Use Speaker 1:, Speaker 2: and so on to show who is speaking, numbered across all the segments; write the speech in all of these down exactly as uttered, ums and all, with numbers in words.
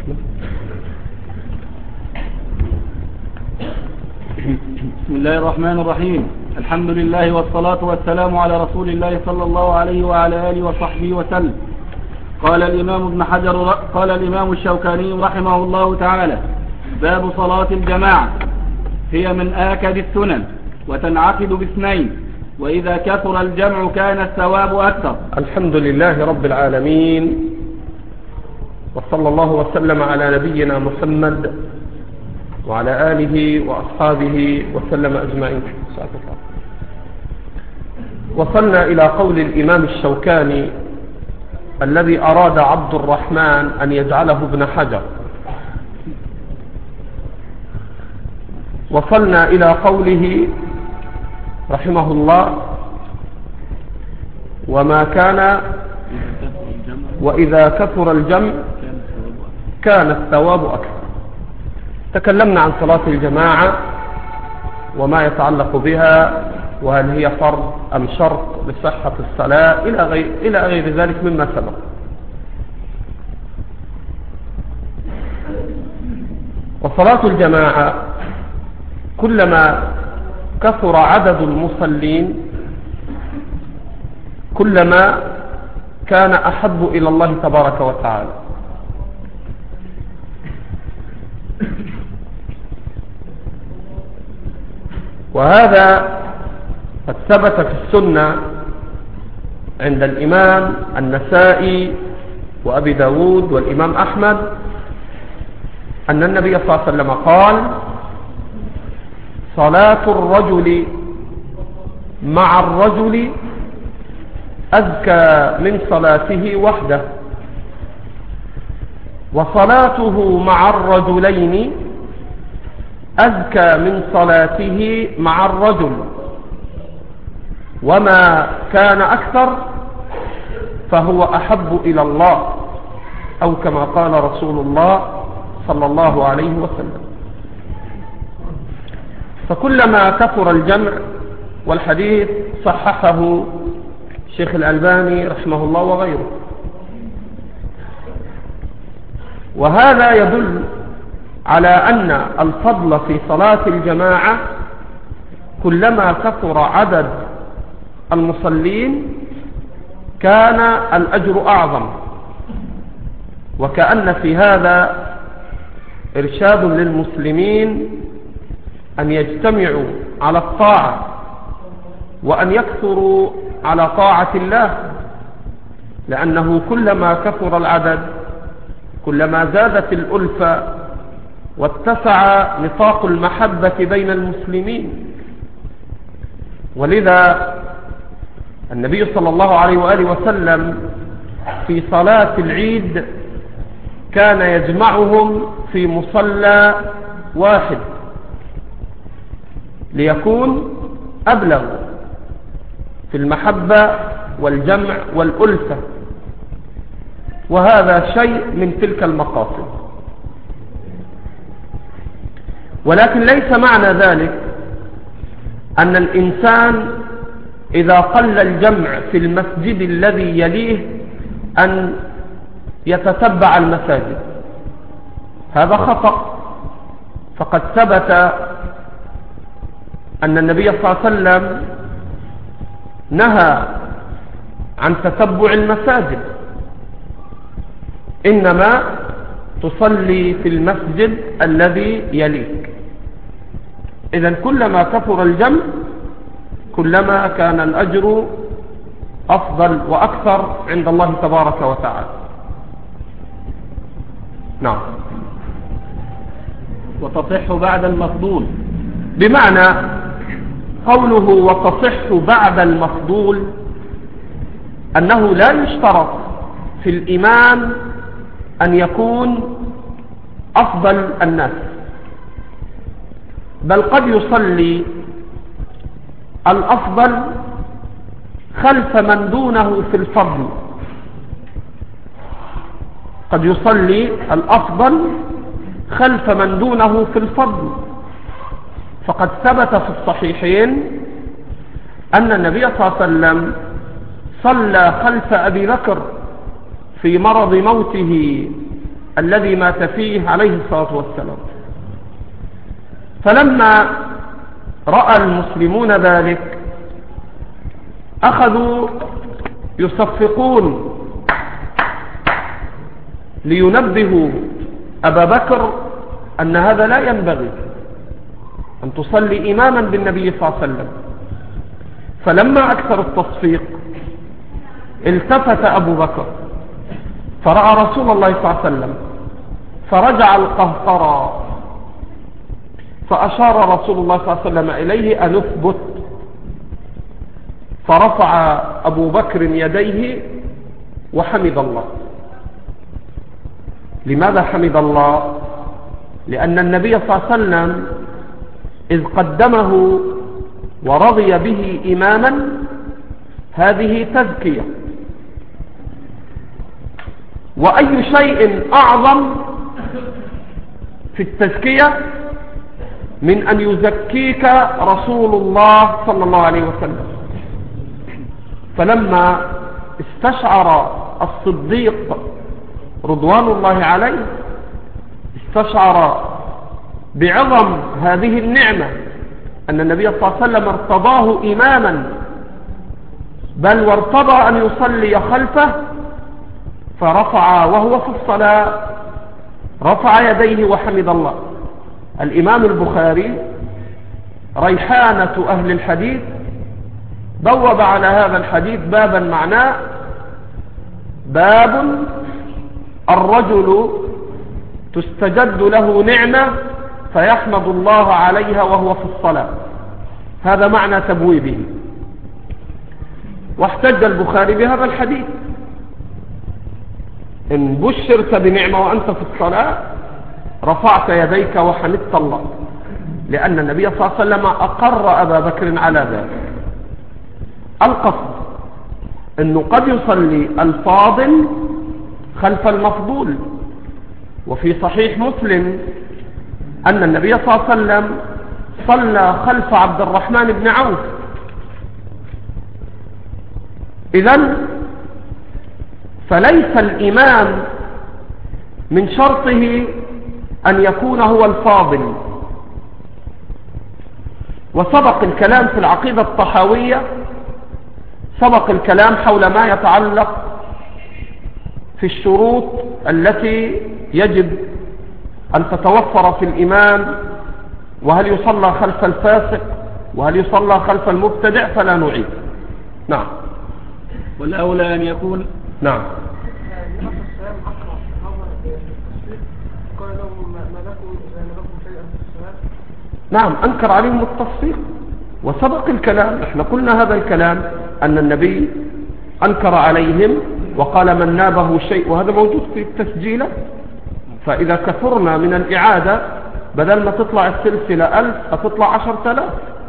Speaker 1: بسم الله الرحمن الرحيم. الحمد لله والصلاة والسلام على رسول الله صلى الله عليه وعلى آله وصحبه وسلم. قال الإمام ابن حجر قال الإمام الشوكاني رحمه الله تعالى: باب صلاة الجماعة، هي من آكد السنن وتنعقد باثنين، وإذا كثر الجمع كان الثواب أكثر.
Speaker 2: الحمد لله رب العالمين، وصلى الله وسلم على نبينا محمد وعلى آله وأصحابه وسلم أجمعين. وصلنا إلى قول الإمام الشوكاني الذي أراد عبد الرحمن أن يجعله ابن حجر. وصلنا إلى قوله رحمه الله: وما كان وإذا كثر الجمع كان الثواب أكثر. تكلمنا عن صلاة الجماعة وما يتعلق بها، وهل هي فرض أم شرط لصحة الصلاة إلى غير, إلى غير ذلك مما سبق. وصلاة الجماعة كلما كثر عدد المصلين كلما كان أحب إلى الله تبارك وتعالى. وهذا قد ثبت في السنة عند الإمام النسائي وأبي داود والإمام أحمد أن النبي صلى الله عليه وسلم قال: صلاة الرجل مع الرجل أزكى من صلاته وحده، وصلاته مع الرجلين أزكى من صلاته مع الرجل، وما كان أكثر فهو أحب إلى الله، أو كما قال رسول الله صلى الله عليه وسلم. فكلما كثر الجمع، والحديث صححه الشيخ الألباني رحمه الله وغيره، وهذا يدل على أن الفضل في صلاة الجماعة كلما كثر عدد المصلين كان الأجر أعظم. وكأن في هذا إرشاد للمسلمين أن يجتمعوا على الطاعة وأن يكثروا على طاعة الله، لأنه كلما كثر العدد كلما زادت الألفة واتسع نطاق المحبة بين المسلمين. ولذا النبي صلى الله عليه وآله وسلم في صلاة العيد كان يجمعهم في مصلى واحد ليكون أبلغ في المحبة والجمع والألفة، وهذا شيء من تلك المقاصد. ولكن ليس معنى ذلك أن الإنسان إذا قل الجمع في المسجد الذي يليه أن يتتبع المساجد، هذا خطأ. فقد ثبت أن النبي صلى الله عليه وسلم نهى عن تتبع المساجد، إنما تصلي في المسجد الذي يليك. إذن كلما كثر الجمع كلما كان الأجر أفضل وأكثر عند الله تبارك وتعالى. نعم.
Speaker 1: وتصح بعد المفضول،
Speaker 2: بمعنى قوله وتصح بعد المفضول أنه لا يشترط في الإمام أن يكون أفضل الناس، بل قد يصلي الأفضل خلف من دونه في الفضل. قد يصلي الأفضل خلف من دونه في الفضل. فقد ثبت في الصحيحين أن النبي صلى الله عليه وسلم صلى خلف أبي بكر في مرض موته الذي مات فيه عليه الصلاة والسلام. فلما رأى المسلمون ذلك أخذوا يصفقون لينبهوا أبا بكر أن هذا لا ينبغي أن تصلي إماما بالنبي صلى الله عليه وسلم. فلما أكثر التصفيق التفت أبو بكر فرأى رسول الله صلى الله عليه وسلم فرجع القهقرى، فأشار رسول الله صلى الله عليه وسلم إليه أن اثبت، فرفع أبو بكر يديه وحمد الله. لماذا حمد الله؟ لأن النبي صلى الله عليه وسلم إذ قدمه ورضي به إماما هذه تزكية، وأي شيء أعظم في التزكية من أن يزكيك رسول الله صلى الله عليه وسلم. فلما استشعر الصديق رضوان الله عليه استشعر بعظم هذه النعمة أن النبي صلى الله عليه وسلم ارتضاه إماما، بل وارتضى أن يصلي خلفه، فرفع وهو في الصلاة رفع يديه وحمد الله. الإمام البخاري ريحانة أهل الحديث بوب على هذا الحديث بابا معناه باب الرجل تستجد له نعمة فيحمد الله عليها وهو في الصلاة. هذا معنى تبويبه. واحتج البخاري بهذا الحديث: إن بشرت بنعمة وأنت في الصلاة رفعت يديك وحمدت الله، لأن النبي صلى الله عليه وسلم أقر أبا بكر على ذلك. القصد أنه قد يصلي الفاضل خلف المفضول. وفي صحيح مسلم أن النبي صلى الله عليه وسلم صلى خلف عبد الرحمن بن عوف. إذن فليس الإمام من شرطه أن يكون هو الفاضل. وسبق الكلام في العقيدة الطحاوية، سبق الكلام حول ما يتعلق في الشروط التي يجب أن تتوفر في الإمام، وهل يصلى خلف الفاسق وهل يصلى خلف المبتدع، فلا نعيد. نعم.
Speaker 1: والأولى أن يكون
Speaker 2: نعم نعم أنكر عليهم التصفيق، وسبق الكلام، احنا قلنا هذا الكلام أن النبي أنكر عليهم وقال من نابه شيء، وهذا موجود في التسجيلة. فإذا كثرنا من الإعادة بدل ما تطلع السلسلة ألف هتطلع عشر تلاف.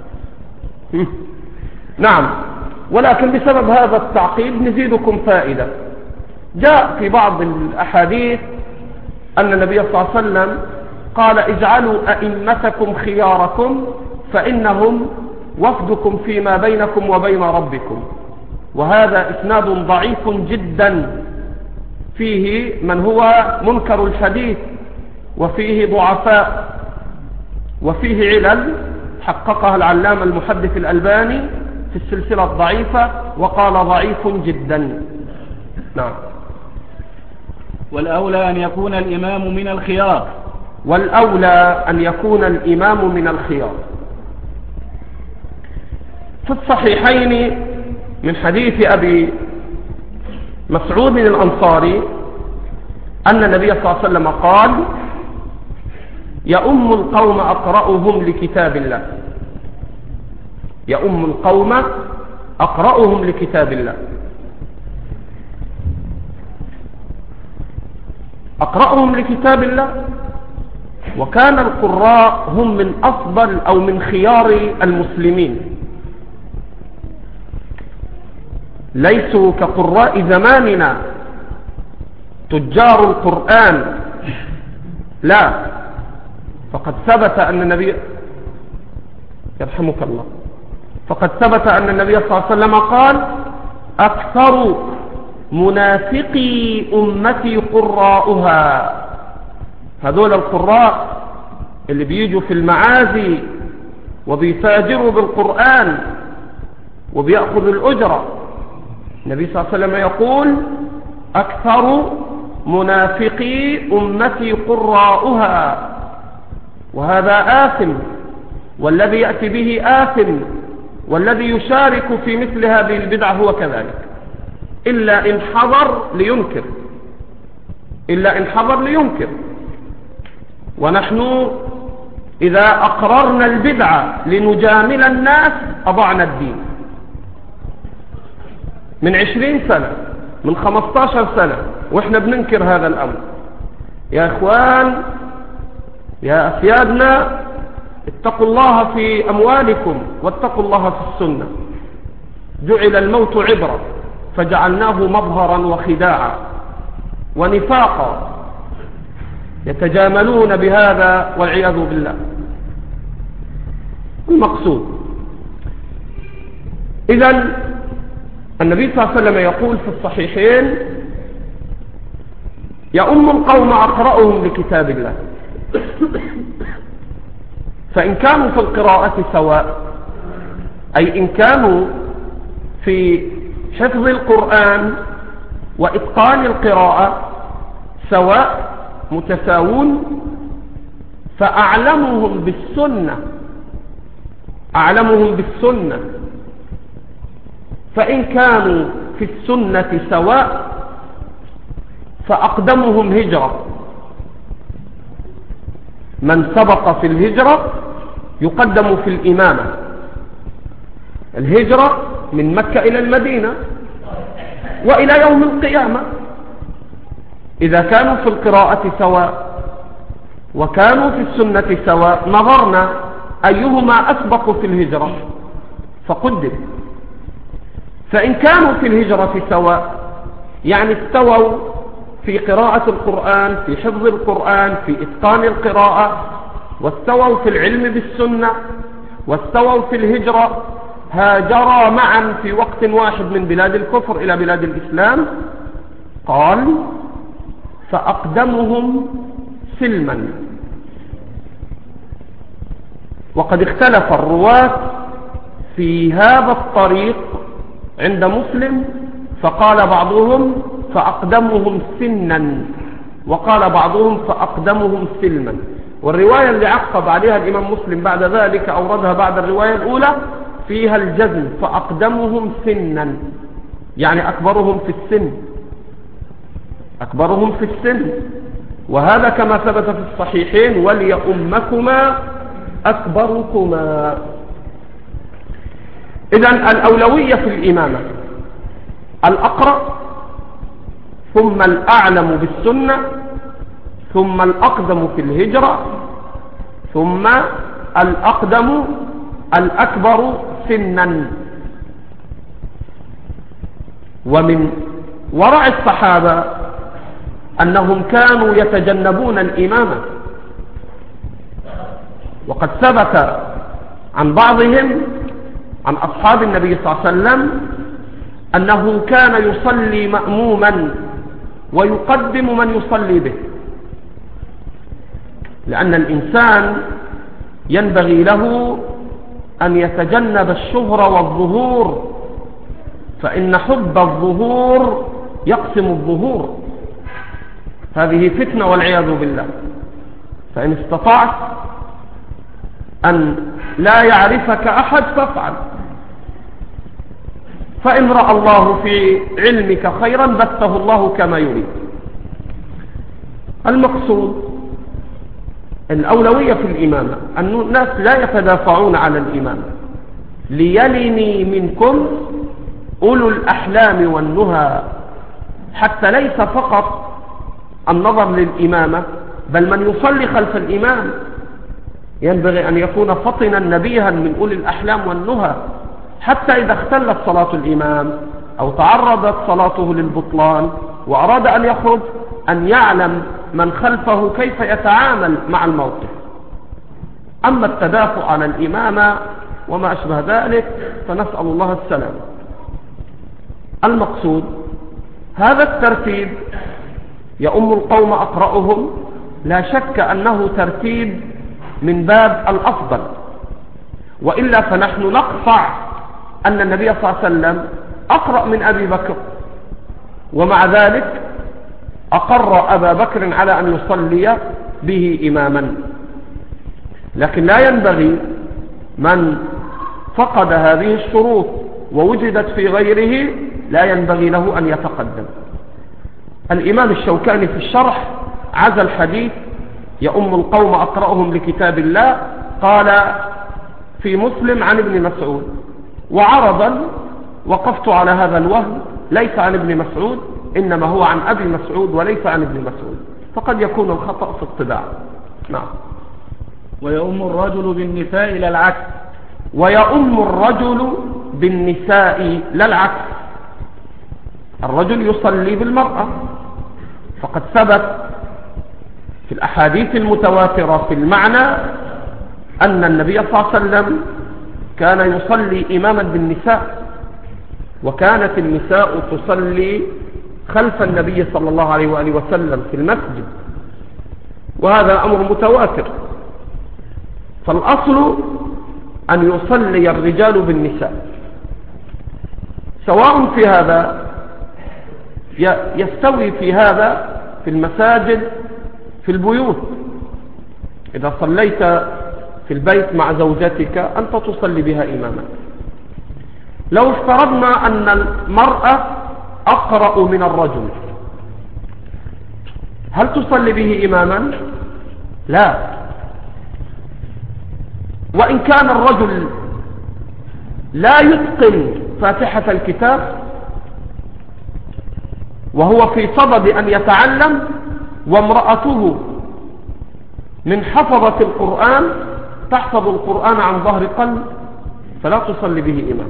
Speaker 2: نعم. ولكن بسبب هذا التعقيد نزيدكم فائدة. جاء في بعض الأحاديث أن النبي صلى الله عليه وسلم قال اجعلوا أئمتكم خياركم فإنهم وفدكم فيما بينكم وبين ربكم. وهذا إسناد ضعيف جدا، فيه من هو منكر الحديث، وفيه ضعفاء، وفيه علل حققها العلامة المحدث الألباني في السلسلة الضعيفة وقال ضعيف جدا. نعم.
Speaker 1: والأولى أن يكون الإمام من الخيار.
Speaker 2: والأولى أن يكون الإمام من الخيار. في الصحيحين من حديث أبي مسعود الأنصاري أن النبي صلى الله عليه وسلم قال يؤم القوم أقرأهم لكتاب الله. يؤم القوم أقرأهم لكتاب الله. أقرأهم لكتاب الله. وكان القراء هم من أفضل أو من خيار المسلمين، ليسوا كقراء زماننا تجار القرآن، لا. فقد ثبت أن النبي يرحمك الله فقد ثبت أن النبي صلى الله عليه وسلم قال أكثر منافقي أمتي قراؤها. هذول القراء اللي بيجوا في المعازي وبيفاجروا بالقرآن وبيأخذوا الأجرة، النبي صلى الله عليه وسلم يقول أكثر منافقي أمتي قراؤها، وهذا آثم، والذي يأتي به آثم، والذي يشارك في مثل هذه البدعة هو كذلك، إلا إن حضر لينكر، إلا إن حضر لينكر. ونحن إذا أقررنا البدعة لنجامل الناس أضعنا الدين. من عشرين سنة، من خمستاشر سنة وإحنا بننكر هذا الأمر. يا إخوان، يا أسيادنا، اتقوا الله في أموالكم واتقوا الله في السنة. جعل الموت عبرة فجعلناه مظهرا وخداعا ونفاقا، يتجاملون بهذا والعياذ بالله. المقصود إذن النبي صلى الله عليه وسلم يقول في الصحيحين: يؤم القوم أقرأهم لكتاب الله، فإن كانوا في القراءة سواء، أي إن كانوا في حفظ القرآن وإتقان القراءة سواء متساوون، فأعلمهم بالسنة أعلمهم بالسنة فإن كانوا في السنة سواء فأقدمهم هجرة. من سبق في الهجرة يقدم في الإمامة. الهجرة من مكة إلى المدينة وإلى يوم القيامة. إذا كانوا في القراءة سواء وكانوا في السنة سواء نظرنا أيهما أسبق في الهجرة فقدم. فإن كانوا في الهجرة سواء، يعني استووا في قراءة القرآن، في حفظ القرآن، في إتقان القراءة، واستووا في العلم بالسنة، واستووا في الهجرة، هاجرا معا في وقت واحد من بلاد الكفر إلى بلاد الإسلام، قال: فأقدمهم سلما. وقد اختلف الرواة في هذا الطريق عند مسلم، فقال بعضهم: فأقدمهم سنا، وقال بعضهم: فأقدمهم سلما. والرواية اللي عقب عليها الإمام مسلم بعد ذلك أوردها بعد الرواية الأولى فيها الجزم: فأقدمهم سنا، يعني أكبرهم في السن أكبرهم في السن. وهذا كما ثبت في الصحيحين: وليؤمكما أكبركما. إذن الأولوية في الإمامة الأقرأ، ثم الأعلم بالسنة، ثم الأقدم في الهجرة، ثم الأقدم الأكبر سنا. ومن ورع الصحابة أنهم كانوا يتجنبون الإمامة، وقد ثبت عن بعضهم عن أصحاب النبي صلى الله عليه وسلم أنه كان يصلي مأموما ويقدم من يصلي به، لأن الإنسان ينبغي له أن يتجنب الشهرة والظهور، فإن حب الظهور يقسم الظهور. هذه فتنة والعياذ بالله. فإن استطعت أن لا يعرفك أحد فافعل، فإن رأى الله في علمك خيرا بثه الله كما يريد. المقصود الأولوية في الإمامة أن الناس لا يتدافعون على الإمامة. ليلني منكم أولو الأحلام والنهى، حتى ليس فقط النظر للإمامة، بل من يصلي خلف الإمام ينبغي أن يكون فطنا نبيها من أولي الأحلام والنهى، حتى إذا اختلت صلاة الإمام أو تعرضت صلاته للبطلان وأراد أن يخرج أن يعلم من خلفه كيف يتعامل مع الموقف. أما التدافع عن الإمامة وما أشبه ذلك فنسأل الله السلام. المقصود هذا الترتيب: يؤم القوم أقرأهم، لا شك أنه ترتيب من باب الأفضل، وإلا فنحن نقطع أن النبي صلى الله عليه وسلم أقرأ من أبي بكر، ومع ذلك أقر أبا بكر على أن يصلي به إماما. لكن لا ينبغي من فقد هذه الشروط ووجدت في غيره لا ينبغي له أن يتقدم. الإمام الشوكاني في الشرح عزى الحديث يؤم القوم أقرأهم لكتاب الله، قال في مسلم عن ابن مسعود، وعرضا وقفت على هذا الوهم ليس عن ابن مسعود إنما هو عن أبي مسعود وليس عن ابن مسعود، فقد يكون الخطأ في الطباعة. نعم.
Speaker 1: ويؤم الرجل بالنساء لا العكس.
Speaker 2: ويؤم الرجل بالنساء لا العكس. الرجل يصلي بالمرأة، فقد ثبت في الأحاديث المتواترة في المعنى أن النبي صلى الله عليه وسلم كان يصلي إماما بالنساء، وكانت النساء تصلي خلف النبي صلى الله عليه وآله وسلم في المسجد، وهذا أمر متواتر. فالأصل أن يصلي الرجال بالنساء، سواء في هذا يستوي في هذا في المساجد في البيوت. إذا صليت في البيت مع زوجتك أنت تصلي بها إماما. لو افترضنا أن المرأة أقرأ من الرجل، هل تصلي به إماما؟ لا. وإن كان الرجل لا يتقن فاتحة الكتاب وهو في صدد أن يتعلم، وامرأته من حفظة القرآن تحفظ القرآن عن ظهر قلب، فلا تصلي به إمام.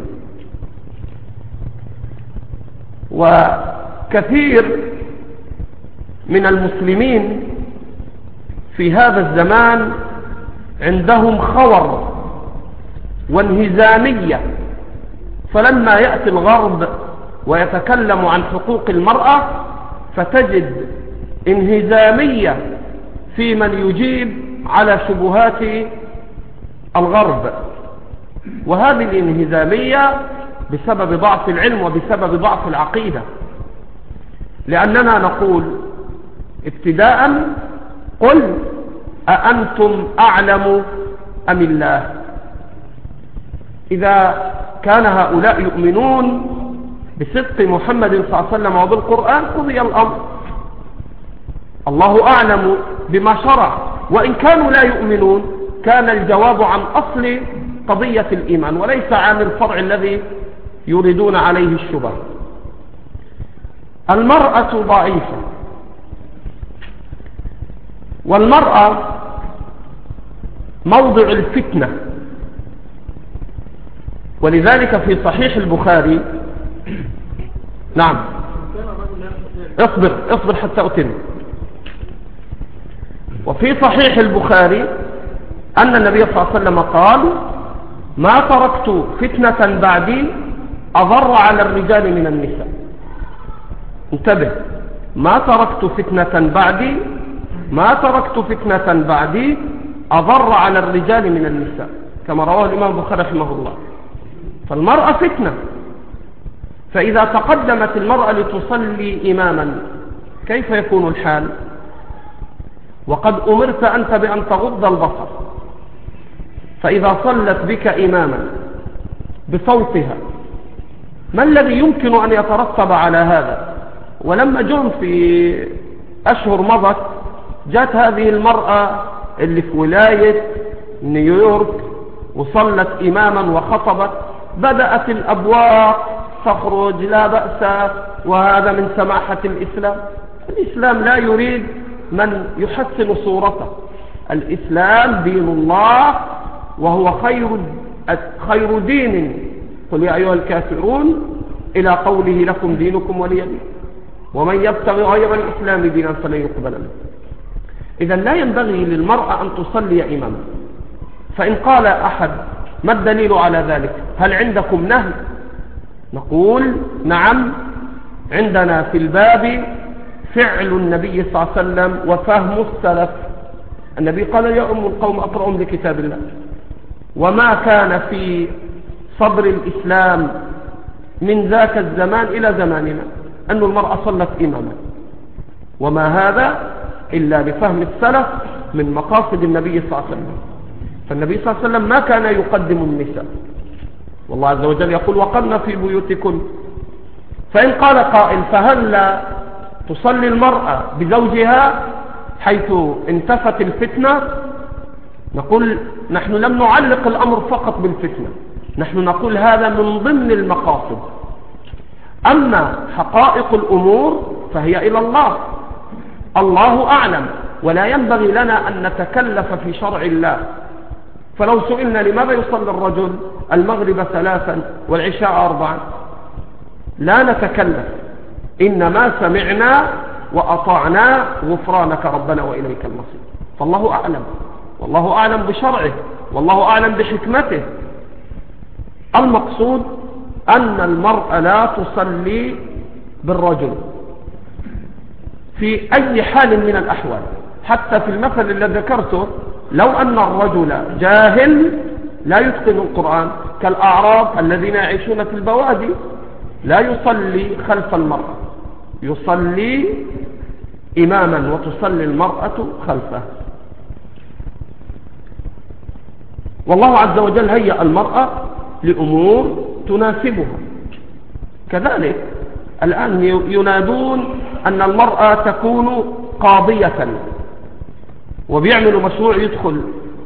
Speaker 2: وكثير من المسلمين في هذا الزمان عندهم خور وانهزامية، فلما يأتي الغرب ويتكلم عن حقوق المرأة فتجد انهزامية في من يجيب على شبهات الغرب، وهذه الانهزامية بسبب ضعف العلم وبسبب ضعف العقيدة. لأننا نقول ابتداء قل أأنتم أعلم أم الله؟ إذا كان هؤلاء يؤمنون بصدق محمد صلى الله عليه وسلم وبالقرآن قضي الأمر، الله أعلم بما شرع. وإن كانوا لا يؤمنون كان الجواب عن أصل قضية الإيمان وليس عن الفرع الذي يريدون عليه الشبه. المرأة ضعيفة، والمرأة موضع الفتنة، ولذلك في صحيح البخاري نعم اصبر اصبر حتى أتم. وفي صحيح البخاري أن النبي صلى الله عليه وسلم قال ما تركت فتنة بعدي أضر على الرجال من النساء. انتبه، ما تركت فتنة بعدي ما تركت فتنة بعدي أضر على الرجال من النساء، كما رواه الإمام البخاري رحمه الله. فالمرأة فتنة، فإذا تقدمت المرأة لتصلي إماما كيف يكون الحال؟ وقد أمرت أنت بأن تغض البصر، فإذا صلت بك إماما بصوتها ما الذي يمكن أن يترتب على هذا؟ ولما جم في أشهر مضت جاءت هذه المرأة اللي في ولاية نيويورك وصلت إماما وخطبت، بدأت الأبواق تخرج لا بأس، وهذا من سماحة الإسلام. الإسلام لا يريد من يحسن صورته، الإسلام دين الله وهو خير خير دين، قل يا أيها الكافرون إلى قوله لكم دينكم ولي دين، ومن يبتغي غير الإسلام دينا فلن يقبل منه. إذا لا ينبغي للمرأة أن تصلي إماما. فإن قال أحد ما الدليل على ذلك؟ هل عندكم نهي؟ نقول نعم، عندنا في الباب فعل النبي صلى الله عليه وسلم وفهم السلف. النبي قال يا أم القوم أقرأهم لكتاب الله. وما كان في صدر الإسلام من ذاك الزمان إلى زماننا أن المرأة صلت إماما، وما هذا إلا بفهم السلف من مقاصد النبي صلى الله عليه وسلم. فالنبي صلى الله عليه وسلم ما كان يقدم النساء، والله عز وجل يقول وقرن في بيوتكن. فإن قال قائل فهل لا تصلي المرأة بزوجها حيث انتفت الفتنة؟ نقول نحن لم نعلق الأمر فقط بالفتنة، نحن نقول هذا من ضمن المقاصد. أما حقائق الأمور فهي إلى الله، الله أعلم، ولا ينبغي لنا أن نتكلف في شرع الله. فلو سئلنا لماذا يصلي الرجل المغرب ثلاثا والعشاء أربعا لا نتكلف، إنما سمعنا وأطعنا غفرانك ربنا وإليك المصير. فالله أعلم، والله أعلم بشرعه، والله أعلم بحكمته. المقصود أن المرأة لا تصلي بالرجل في أي حال من الأحوال. حتى في المثل الذي ذكرته، لو أن الرجل جاهل لا يتقن القرآن كالأعراب الذين يعيشون في البوادي لا يصلي خلف المرأة، يصلي إماما وتصلي المرأة خلفه. والله عز وجل هيأ المرأة لأمور تناسبها. كذلك الآن ينادون أن المرأة تكون قاضية، وبيعملوا مشروع يدخل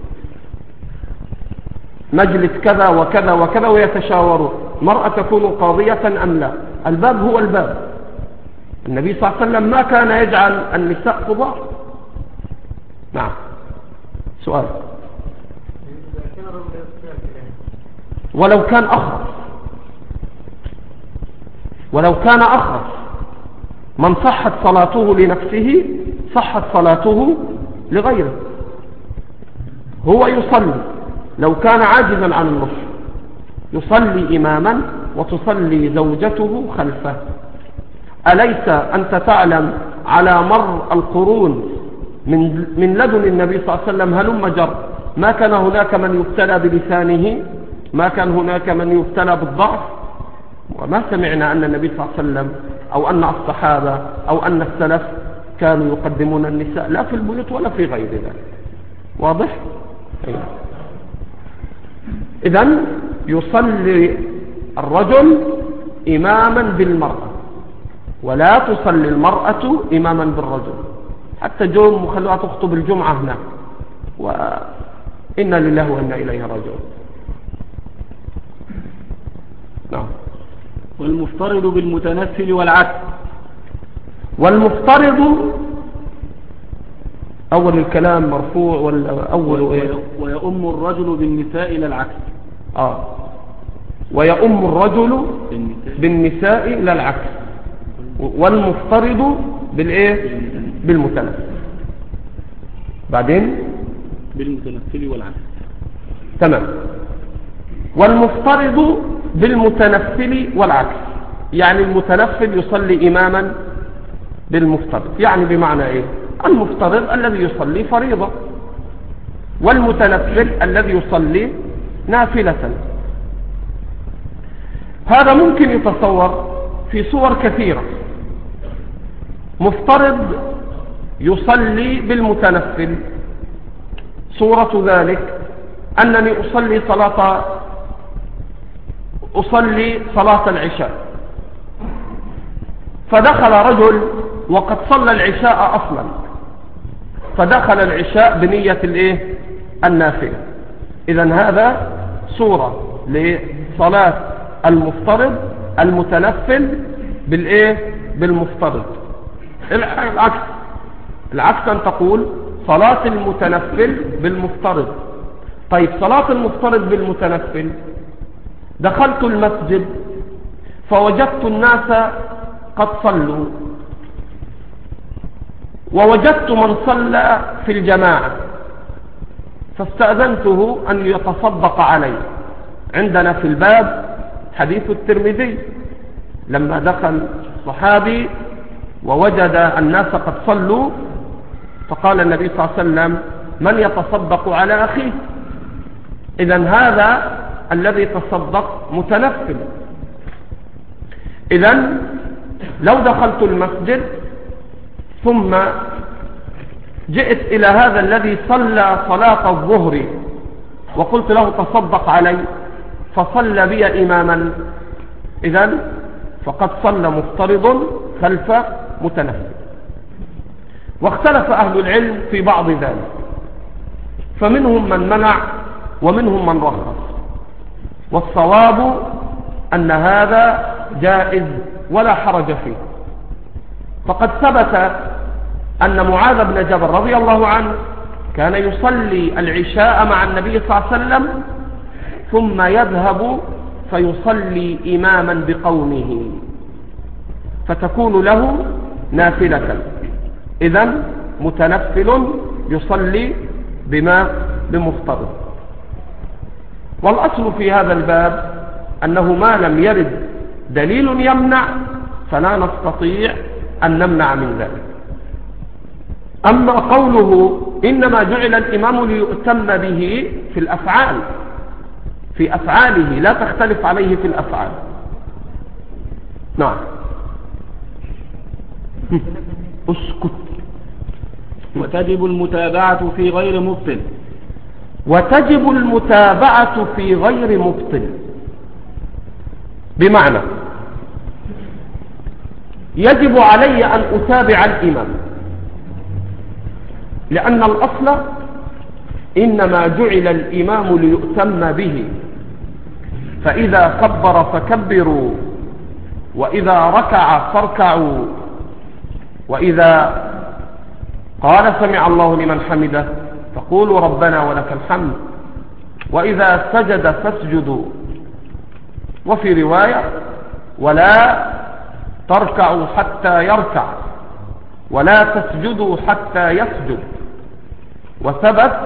Speaker 2: مجلس كذا وكذا وكذا ويتشاوروا المرأة تكون قاضية أم لا. الباب هو الباب. النبي صلى الله عليه وسلم ما كان يجعل النساء قضاء. نعم، سؤال. ولو كان أخرس، ولو كان أخرس من صحت صلاته لنفسه صحت صلاته لغيره. هو يصلي لو كان عاجزا عن النصف، يصلي إماما وتصلي زوجته خلفه. أليس أنت تعلم على مر القرون من من لدن النبي صلى الله عليه وسلم هلم جر ما كان هناك من يبتلى بلسانه، ما كان هناك من يبتلى بالضعف، وما سمعنا أن النبي صلى الله عليه وسلم أو أن الصحابة أو أن السلف كانوا يقدمون النساء لا في البيوت ولا في غير ذلك. واضح؟ أيوة. إذن يصلي الرجل إماما بالمرأة، ولا تصلي المرأة إماما بالرجل. حتى جوم وخلوها تخطب الجمعة هنا، وإنا لله وإنا إليه راجعون. نعم.
Speaker 1: والمفترض بالمتنفل والعكس.
Speaker 2: والمفترض أول الكلام مرفوع ولا أول إيه؟
Speaker 1: ويؤم الرجل بالنساء إلى العكس.
Speaker 2: آه ويؤم الرجل بالنساء إلى العكس. والمفترض بالإيه؟ بالمتنفل. بعدين
Speaker 1: بالمتنفل والعكس.
Speaker 2: تمام. والمفترض بالمتنفل والعكس، يعني المتنفل يصلي إماما بالمفترض. يعني بمعنى إيه؟ المفترض الذي يصلي فريضة، والمتنفل الذي يصلي نافلة. هذا ممكن يتصور في صور كثيرة. مفترض يصلي بالمتنفل، صورة ذلك أنني أصلي صلاة أصلي صلاة العشاء، فدخل رجل وقد صلى العشاء أصلا، فدخل العشاء بنية الإيه؟ النافلة. إذن هذا صورة لصلاة المفترض المتنفل بالإيه؟ بالمفترض. العكس، العكس أن تقول صلاة المتنفل بالمفترض. طيب صلاة المفترض بالمتنفل، دخلت المسجد فوجدت الناس قد صلوا، ووجدت من صلى في الجماعة، فاستأذنته أن يتصدق علي. عندنا في الباب حديث الترمذي لما دخل صحابي ووجد الناس قد صلوا، فقال النبي صلى الله عليه وسلم من يتصدق على أخيه. إذن هذا الذي تصدق متنفل. إذن لو دخلت المسجد ثم جئت إلى هذا الذي صلى صلاة الظهر وقلت له تصدق علي فصلى بي إماما، إذن فقد صلى مفترض خلف متنفل. واختلف أهل العلم في بعض ذلك، فمنهم من منع ومنهم من رخص، والصواب أن هذا جائز ولا حرج فيه. فقد ثبت أن معاذ بن جبل رضي الله عنه كان يصلي العشاء مع النبي صلى الله عليه وسلم ثم يذهب فيصلي إماما بقومه فتكون له نافلة. إذن متنفل يصلي بما بمفترض. والأصل في هذا الباب أنه ما لم يرد دليل يمنع فلا نستطيع أن نمنع من ذلك. أما قوله إنما جعل الإمام ليؤتم به في الأفعال، في أفعاله لا تختلف عليه في الأفعال. نعم اسكت.
Speaker 1: وتجب المتابعة في غير مبطل.
Speaker 2: وتجب المتابعة في غير مبطل، بمعنى يجب علي أن أتابع الإمام، لأن الأصل إنما جعل الإمام ليؤتم به، فإذا كبر فكبروا، وإذا ركع فاركعوا، وإذا قال سمع الله لمن حمده فقولوا ربنا ولك الحمد، وإذا سجد فاسجدوا. وفي رواية ولا تركعوا حتى يركع ولا تسجدوا حتى يسجد. وثبت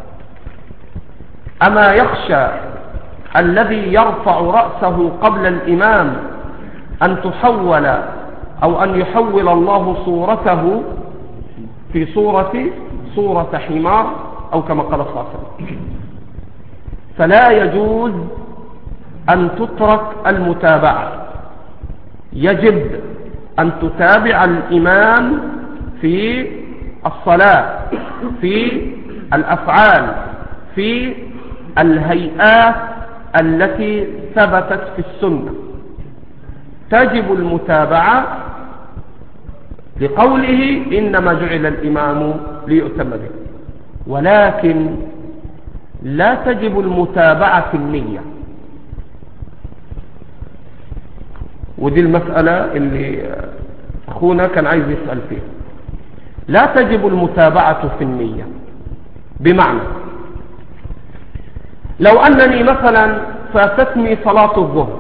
Speaker 2: أما يخشى الذي يرفع رأسه قبل الإمام أن تحول أو أن يحول الله صورته في صورة صورة حمار أو كما قال صلى الله عليه وسلم. فلا يجوز أن تترك المتابعة، يجب أن تتابع الإمام في الصلاة، في الأفعال، في الهيئات التي ثبتت في السنة. تجب المتابعة لقوله إنما جعل الإمام ليؤتم به، ولكن لا تجب المتابعة في النية. ودي المسألة اللي أخونا كان عايز يسأل فيها. لا تجب المتابعة في النية، بمعنى لو أنني مثلا فاتتني صلاة الظهر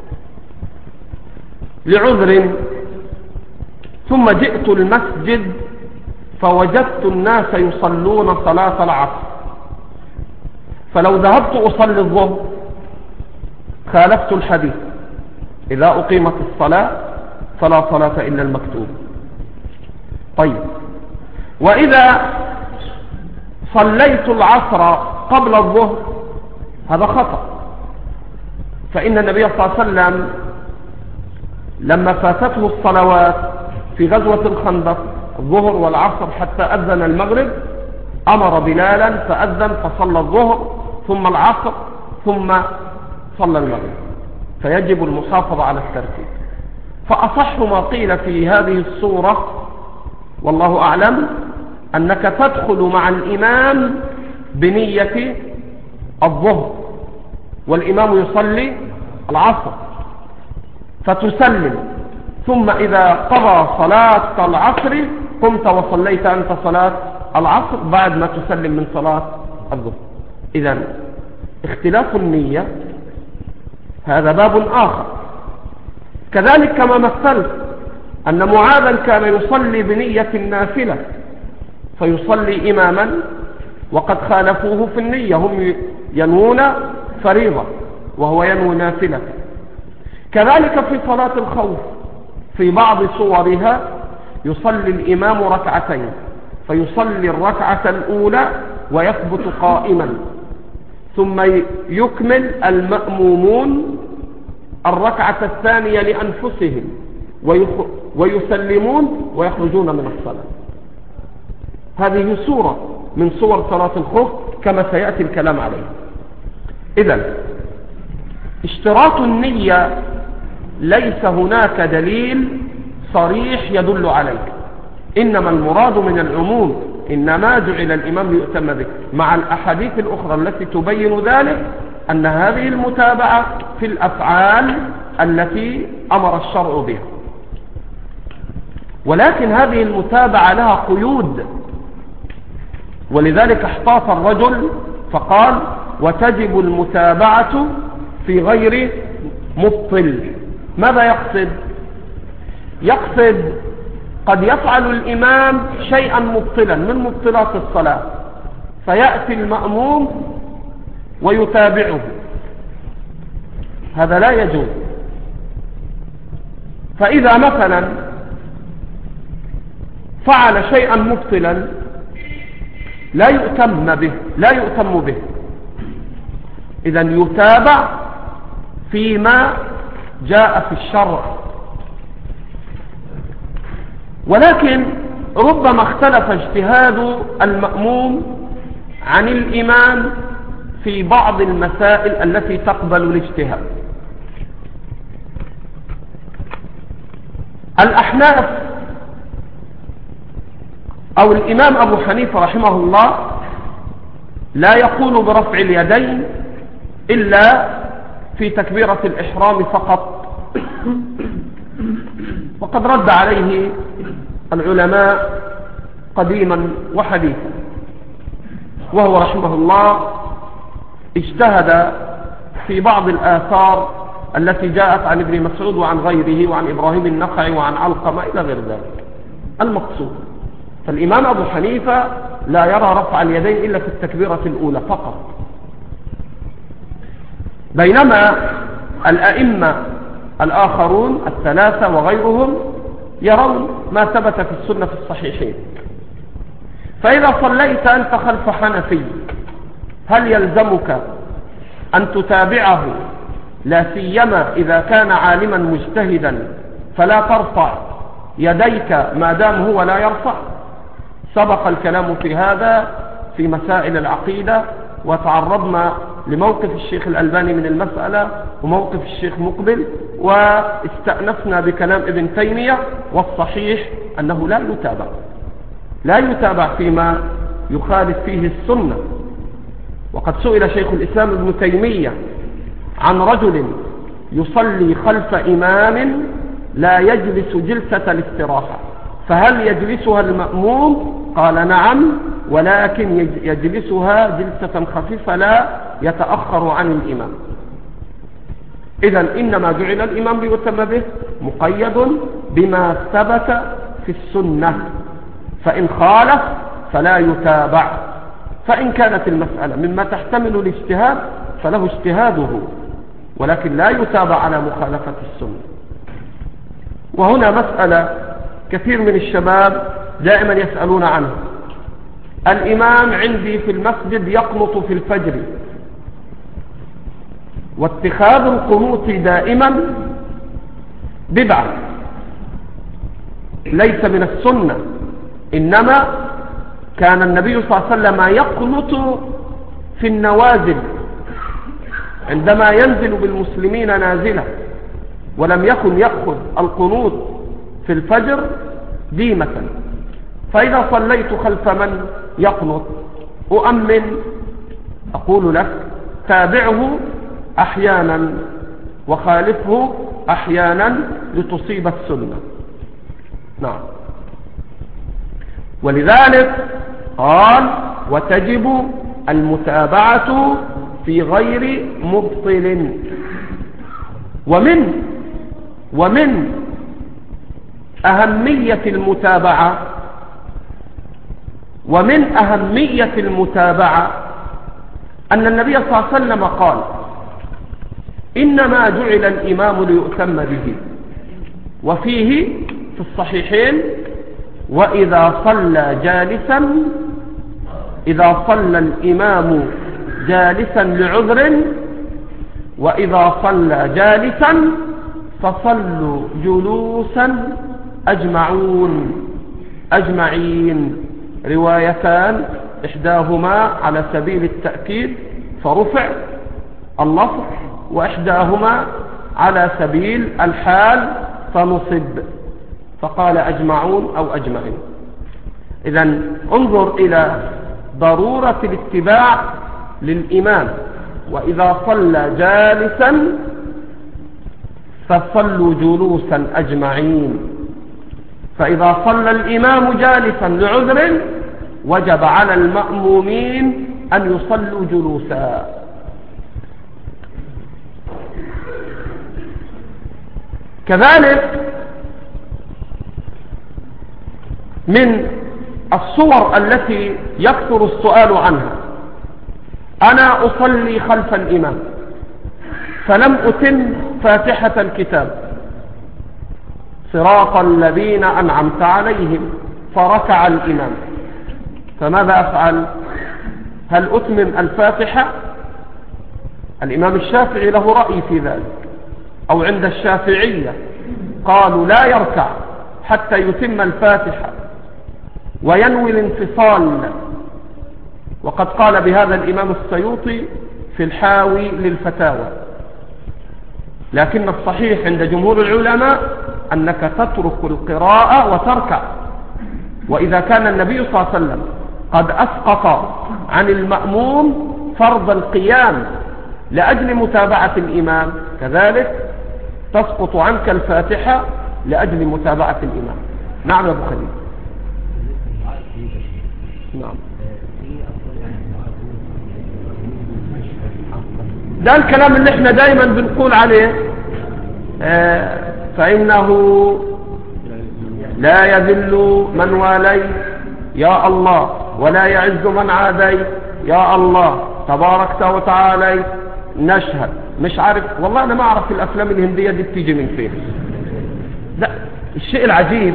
Speaker 2: لعذر ثم جئت المسجد فوجدت الناس يصلون صلاة العصر، فلو ذهبت أصلي الظهر خالفت الحديث إذا أقيمت الصلاة فلا صلاة إلا المكتوب. طيب، وإذا صليت العصر قبل الظهر هذا خطأ، فإن النبي صلى الله عليه وسلم لما فاتته الصلوات في غزوة الخندق الظهر والعصر حتى أذن المغرب أمر بلالا فأذن فصلى الظهر ثم العصر ثم صلى المغرب، فيجب المحافظة على الترتيب. فأصح ما قيل في هذه الصورة والله أعلم أنك تدخل مع الإمام بنية الظهر والإمام يصلي العصر، فتسلم، ثم إذا قضى صلاة العصر قمت وصليت أنت صلاة العصر بعد ما تسلم من صلاة الظهر. إذن اختلاف النية هذا باب آخر. كذلك كما مثلت أن معاذا كان يصلي بنية النافلة فيصلي إماما وقد خالفوه في النية، هم ينوون فريضة وهو ينوي نافلة. كذلك في صلاة الخوف في بعض صورها يصلي الإمام ركعتين فيصلي الركعة الأولى ويثبت قائما، ثم يكمل المأمومون الركعة الثانية لأنفسهم ويسلمون ويخرجون من الصلاة. هذه صورة من صور صلاة الخوف كما سيأتي الكلام عليه. إذن اشتراط النية ليس هناك دليل صريح يدل عليه، إنما المراد من العموم إنما جعل الإمام ليؤتم به، مع الأحاديث الأخرى التي تبين ذلك أن هذه المتابعة في الأفعال التي أمر الشرع بها. ولكن هذه المتابعة لها قيود، ولذلك احتاط الرجل فقال وتجب المتابعة في غير مبطل. ماذا يقصد؟ يقصد قد يفعل الإمام شيئا مبطلا من مبطلات الصلاة، فيأتي المأموم ويتابعه، هذا لا يجوز. فإذا مثلا فعل شيئا مبطلا لا يؤتم به لا يؤتم به إذن يتابع فيما جاء في الشرع. ولكن ربما اختلف اجتهاد المأموم عن الإمام في بعض المسائل التي تقبل الاجتهاد. الأحناف أو الإمام أبو حنيفة رحمه الله لا يقول برفع اليدين إلا في تكبيرة الإحرام فقط، وقد رد عليه العلماء قديما وحديثا، وهو رحمه الله اجتهد في بعض الآثار التي جاءت عن ابن مسعود وعن غيره وعن إبراهيم النخعي وعن علقمة إلى غير ذلك. المقصود فالإمام أبو حنيفة لا يرى رفع اليدين إلا في التكبيرة الأولى فقط، بينما الأئمة الآخرون الثلاثة وغيرهم يرون ما ثبت في السنة في الصحيحين. فإذا صليت أنت خلف حنفي هل يلزمك أن تتابعه، لا سيما إذا كان عالما مجتهدا فلا ترفع يديك ما دام هو لا يرفع؟ سبق الكلام في هذا في مسائل العقيدة، وتعرضنا لموقف الشيخ الألباني من المسألة وموقف الشيخ مقبل، واستأنفنا بكلام ابن تيمية، والصحيح أنه لا يتابع لا يتابع فيما يخالف فيه السنة. وقد سئل شيخ الإسلام ابن تيمية عن رجل يصلي خلف إمام لا يجلس جلسة الاستراحة، فهل يجلسها المأموم؟ قال نعم، ولكن يجلسها جلسة خفيفة لا يتأخر عن الإمام. إذن إنما جعل الإمام ليؤتم به مقيد بما ثبت في السنة، فإن خالف فلا يتابع. فإن كانت المسألة مما تحتمل الاجتهاد فله اجتهاده، ولكن لا يتابع على مخالفة السنة. وهنا مسألة كثير من الشباب دائما يسألون عنه. الإمام عندي في المسجد يقنط في الفجر، واتخاذ القنوط دائما بدعة ليس من السنة، إنما كان النبي صلى الله عليه وسلم يقنط في النوازل عندما ينزل بالمسلمين نازلة، ولم يكن يأخذ القنوط في الفجر ديمة. فإذا صليت خلف من يقنط أؤمن أقول لك تابعه أحيانا وخالفه أحيانا لتصيب السنة. نعم. ولذلك قال وتجب المتابعة في غير مبطل. ومن ومن أهمية المتابعة ومن أهمية المتابعة أن النبي صلى الله عليه وسلم قال إنما جعل الإمام ليؤتم به. وفيه في الصحيحين وإذا صلى جالسا إذا صلى الإمام جالسا لعذر، وإذا صلى جالسا فصلوا جلوسا أجمعون أجمعين. روايتان، إحداهما على سبيل التأكيد فرفع اللفظ، وإحداهما على سبيل الحال فنصب فقال أجمعون أو أجمعين. إذن انظر إلى ضرورة الاتباع للإمام. وإذا صلى جالسا فصلوا جلوسا أجمعين، فإذا صلى الإمام جالسا لعذر وجب على المأمومين أن يصلوا جلوسا. كذلك من الصور التي يكثر السؤال عنها، أنا أصلي خلف الإمام فلم أتم فاتحة الكتاب، صراط الذين أنعمت عليهم، فركع الإمام، فماذا أفعل؟ هل أتمم الفاتحة؟ الإمام الشافعي له رأي في ذلك، أو عند الشافعية قالوا لا يركع حتى يتم الفاتحة وينوي الانفصال، وقد قال بهذا الإمام السيوطي في الحاوي للفتاوى. لكن الصحيح عند جمهور العلماء أنك تترك القراءة وتركع. وإذا كان النبي صلى الله عليه وسلم قد أسقط عن المأموم فرض القيام لأجل متابعة الإمام، كذلك تسقط عنك الفاتحة لأجل متابعة الإمام. نعم يا أبو خليل. نعم، ده الكلام اللي احنا دايما بنقول عليه، آه فإنه لا يذل من والي يا الله، ولا يعز من عادي يا الله، تباركت وتعالى. نشهد مش عارف، والله أنا ما أعرف الأفلام الهندية دي بتيجي من فين. لا، الشيء العجيب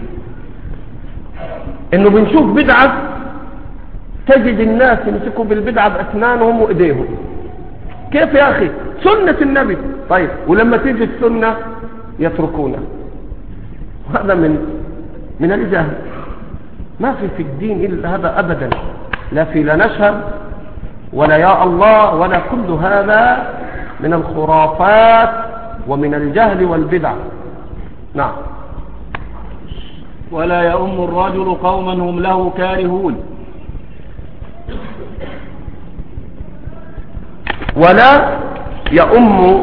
Speaker 2: إنه بنشوف بدعة تجد الناس يمسكوا بالبدعة بأسنانهم وإيديهم. كيف يا أخي؟ سنة النبي. طيب، ولما تيجي السنة يتركونها. هذا من من الجهل. ما في في الدين إلا هذا أبدا، لا في لا نشهد ولا يا الله ولا كل هذا من الخرافات ومن الجهل والبدع. نعم.
Speaker 1: ولا يؤم الرجل قوما هم له كارهون.
Speaker 2: ولا يؤم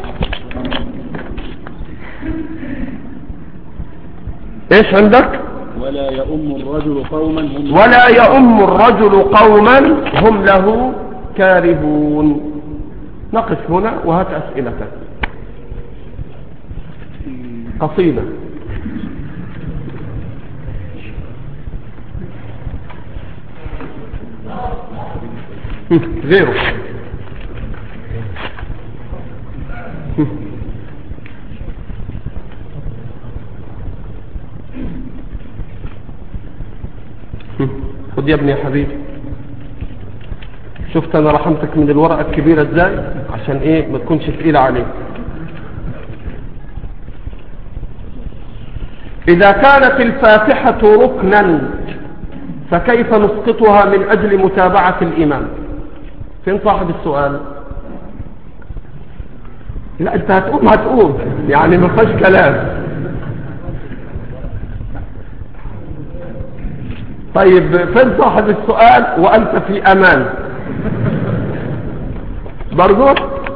Speaker 2: ايش عندك؟
Speaker 1: ولا يؤم الرجل قوما هم
Speaker 2: ولا يؤم الرجل قوما هم له كارهون. نقف هنا وهات أسئلتك. قصيدة. غيره. خد يا ابني يا حبيبي، شفت انا رحمتك من الورقة الكبيرة ازاي عشان ايه ما تكونش ثقيلة عليك. اذا كانت الفاتحة ركنا فكيف نسقطها من اجل متابعة الامام؟ فين صاحب السؤال؟ لا انت هتقوم هتقوم يعني ما فيهاش كلام. طيب فين صاحب السؤال وانت في امان؟ برضو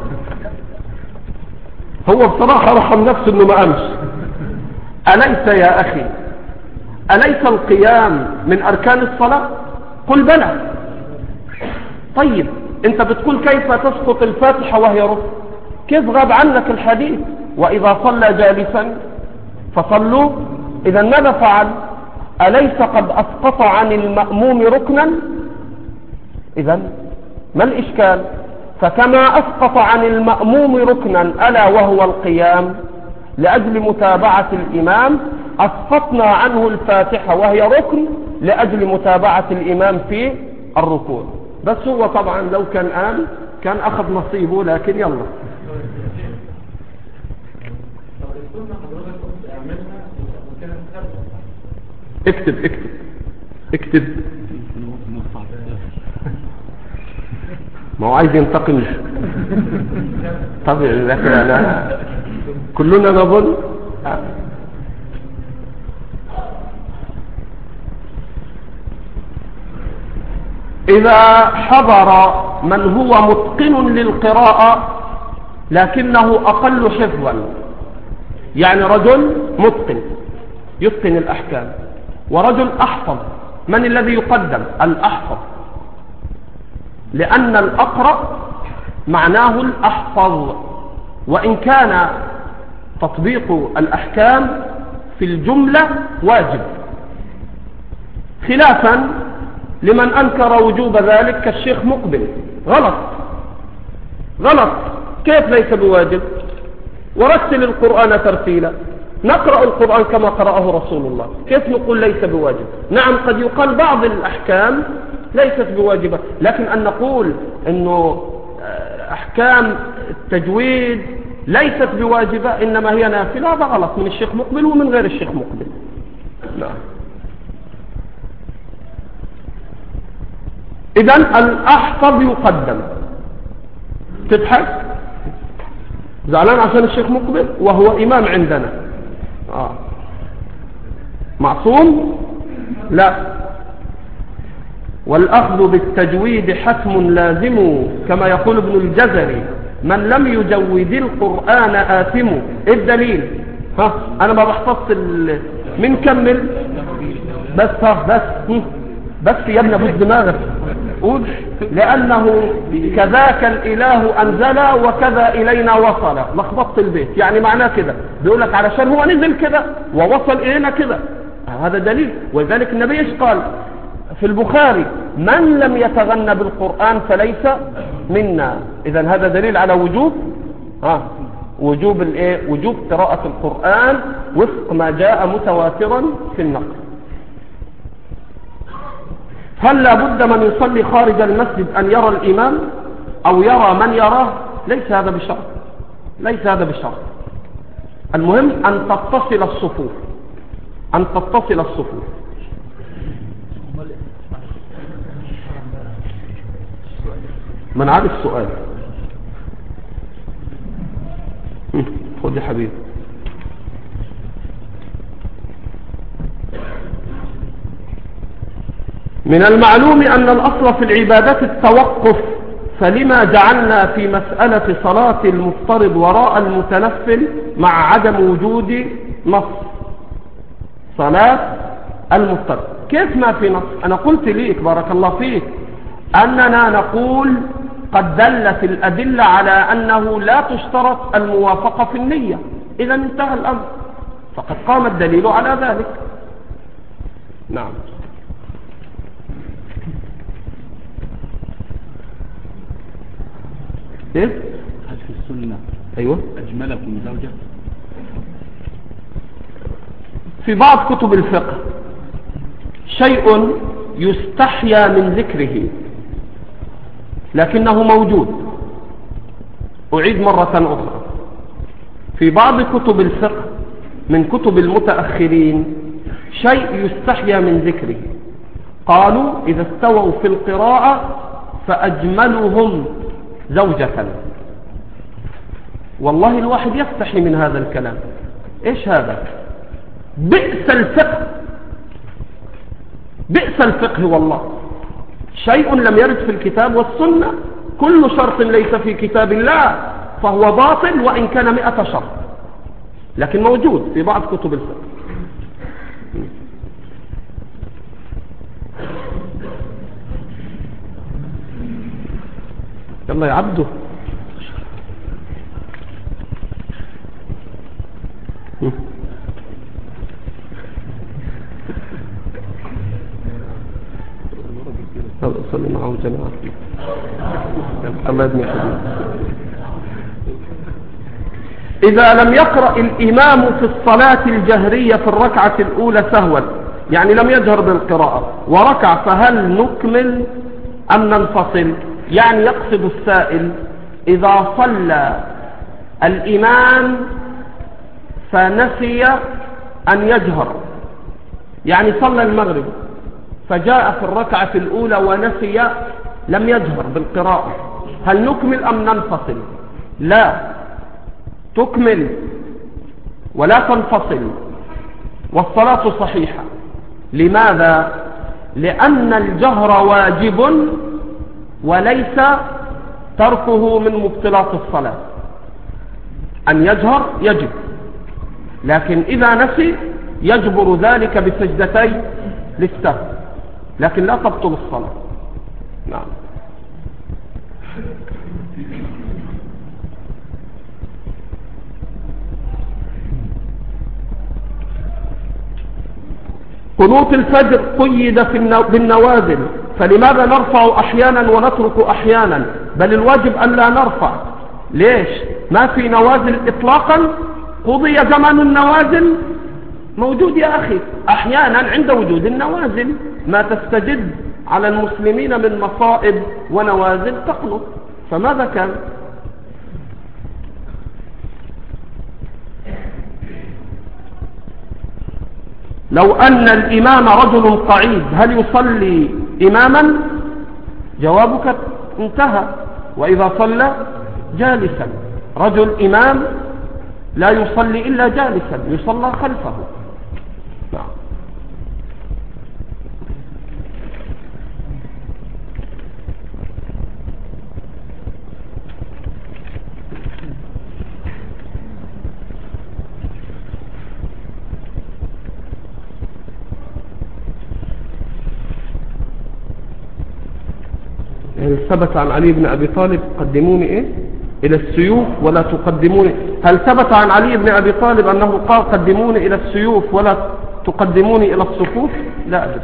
Speaker 2: هو بصراحة رحم نفسه انه ما قامش. أليس يا أخي أليس القيام من أركان الصلاة؟ قل بلى. طيب أنت بتقول كيف تسقط الفاتحة وهي ركن؟ كيف غاب عنك الحديث وإذا صلى جالسا فصلوا؟ إذا ماذا فعل؟ أليس قد أسقط عن المأموم ركنا؟ إذا ما الإشكال؟ فكما أسقط عن المأموم ركنا ألا وهو القيام لأجل متابعة الإمام، أسقطنا عنه الفاتحة وهي ركن لأجل متابعة الإمام في الركوع. بس هو طبعا لو كان قام كان أخذ نصيبه، لكن يلا. اكتب اكتب اكتب ما هو عايز ينتقم. طب انا كلنا نظن. إذا حضر من هو متقن للقراءة لكنه أقل حفظا، يعني رجل متقن يتقن الأحكام ورجل أحفظ، من الذي يقدم؟ الأحفظ، لأن الأقرأ معناه الأحفظ، وإن كان تطبيق الأحكام في الجملة واجب، خلافا لمن أنكر وجوب ذلك كالشيخ مقبل. غلط غلط، كيف ليس بواجب؟ ورتل القرآن ترتيلا، نقرأ القرآن كما قرأه رسول الله، كيف نقول ليس بواجب؟ نعم قد يقال بعض الأحكام ليست بواجبة، لكن أن نقول أنه أحكام التجويد ليست بواجبة إنما هي نافلة، هذا غلط من الشيخ مقبل ومن غير الشيخ مقبل. نعم. إذن الأحفظ يقدم. تضحك زعلان عشان الشيخ مقبل وهو إمام عندنا. آه. معصوم؟ لا. والأخذ بالتجويد حتم لازم كما يقول ابن الجزري، من لم يجود القرآن آثم. إيه الدليل؟ ها أنا ما بحفظت من كمل بس ها بس بس يا ابن ابو الدماغ قول. لأنه كذاك الإله أنزل وكذا إلينا وصل، لخبطت البيت، يعني معناه كده بيقول لك علشان هو نزل كده ووصل إلينا كده، هذا دليل. ولذلك النبي ايش قال في البخاري؟ من لم يتغنى بالقرآن فليس منا. إذن هذا دليل على وجوب ها وجوب الايه وجوب قراءة القرآن وفق ما جاء متواترا في النقل. هل لا بد من يصلي خارج المسجد أن يرى الإمام أو يرى من يراه؟ ليس هذا بشرط، ليس هذا بشرط. المهم أن تتصل الصفوف، أن تتصل الصفوف. من عارف السؤال؟ خذ يا حبيبي. من المعلوم أن الأصل في العبادات التوقف، فلما جعلنا في مسألة صلاة المفترض وراء المتنفل مع عدم وجود نص؟ صلاة المفترض كيف ما في نص؟ أنا قلت ليك بارك الله فيك أننا نقول قد دلت الأدلة على أنه لا تشترط الموافقة في النية، إذا انتهى الأمر، فقد قام الدليل على ذلك. نعم. إيه؟
Speaker 1: هل في السنة
Speaker 2: أيوة
Speaker 1: أجملكم زوجة؟
Speaker 2: في بعض كتب الفقه شيء يستحيا من ذكره لكنه موجود. أعيد مرة أخرى، في بعض كتب الفقه من كتب المتأخرين شيء يستحيا من ذكره. قالوا إذا استووا في القراءة فأجملهم زوجة. والله الواحد يستحي من هذا الكلام. إيش هذا؟ بئس الفقه، بئس الفقه والله. شيء لم يرد في الكتاب والسنة، كل شرط ليس في كتاب الله فهو باطل وإن كان مئة شرط، لكن موجود في بعض كتب الفقه. يلا يا عبده. هذا صلي معه جماعة. الله يبني حبيب. إذا لم يقرأ الإمام في الصلاة الجهرية في الركعة الأولى سهوا، يعني لم يجهر بالقراءة وركع، فهل نكمل أم ننفصل؟ يعني يقصد السائل إذا صلى الإمام فنسي أن يجهر، يعني صلى المغرب فجاء في الركعة الأولى ونسي لم يجهر بالقراءة، هل نكمل أم ننفصل؟ لا، تكمل ولا تنفصل، والصلاة صحيحة. لماذا؟ لأن الجهر واجب وليس تركه من مبطلات الصلاة. أن يجهر يجب، لكن إذا نسي يجبر ذلك بسجدتي للسهو، لكن لا تبطل الصلاة. نعم. قنوت الفجر قيد في بالنوازل، فلماذا نرفع أحيانا ونترك أحيانا؟ بل الواجب أن لا نرفع. ليش؟ ما في نوازل إطلاقا؟ قضي زمن النوازل؟ موجود يا أخي، أحيانا عند وجود النوازل ما تستجد على المسلمين من مصائب ونوازل تقنط، فماذا كان؟ لو أن الإمام رجل قعيد هل يصلي إماما؟ جوابك انتهى. وإذا صلى جالسا، رجل إمام لا يصلي إلا جالسا، يصلى خلفه. نعم. هل ثبت عن علي بن أبي طالب قدموني إيه؟ إلى السيوف ولا تقدموني؟ هل ثبت عن علي بن أبي طالب أنه قال قدموني إلى السيوف ولا تقدموني إلى الصفوف؟ لا أدري.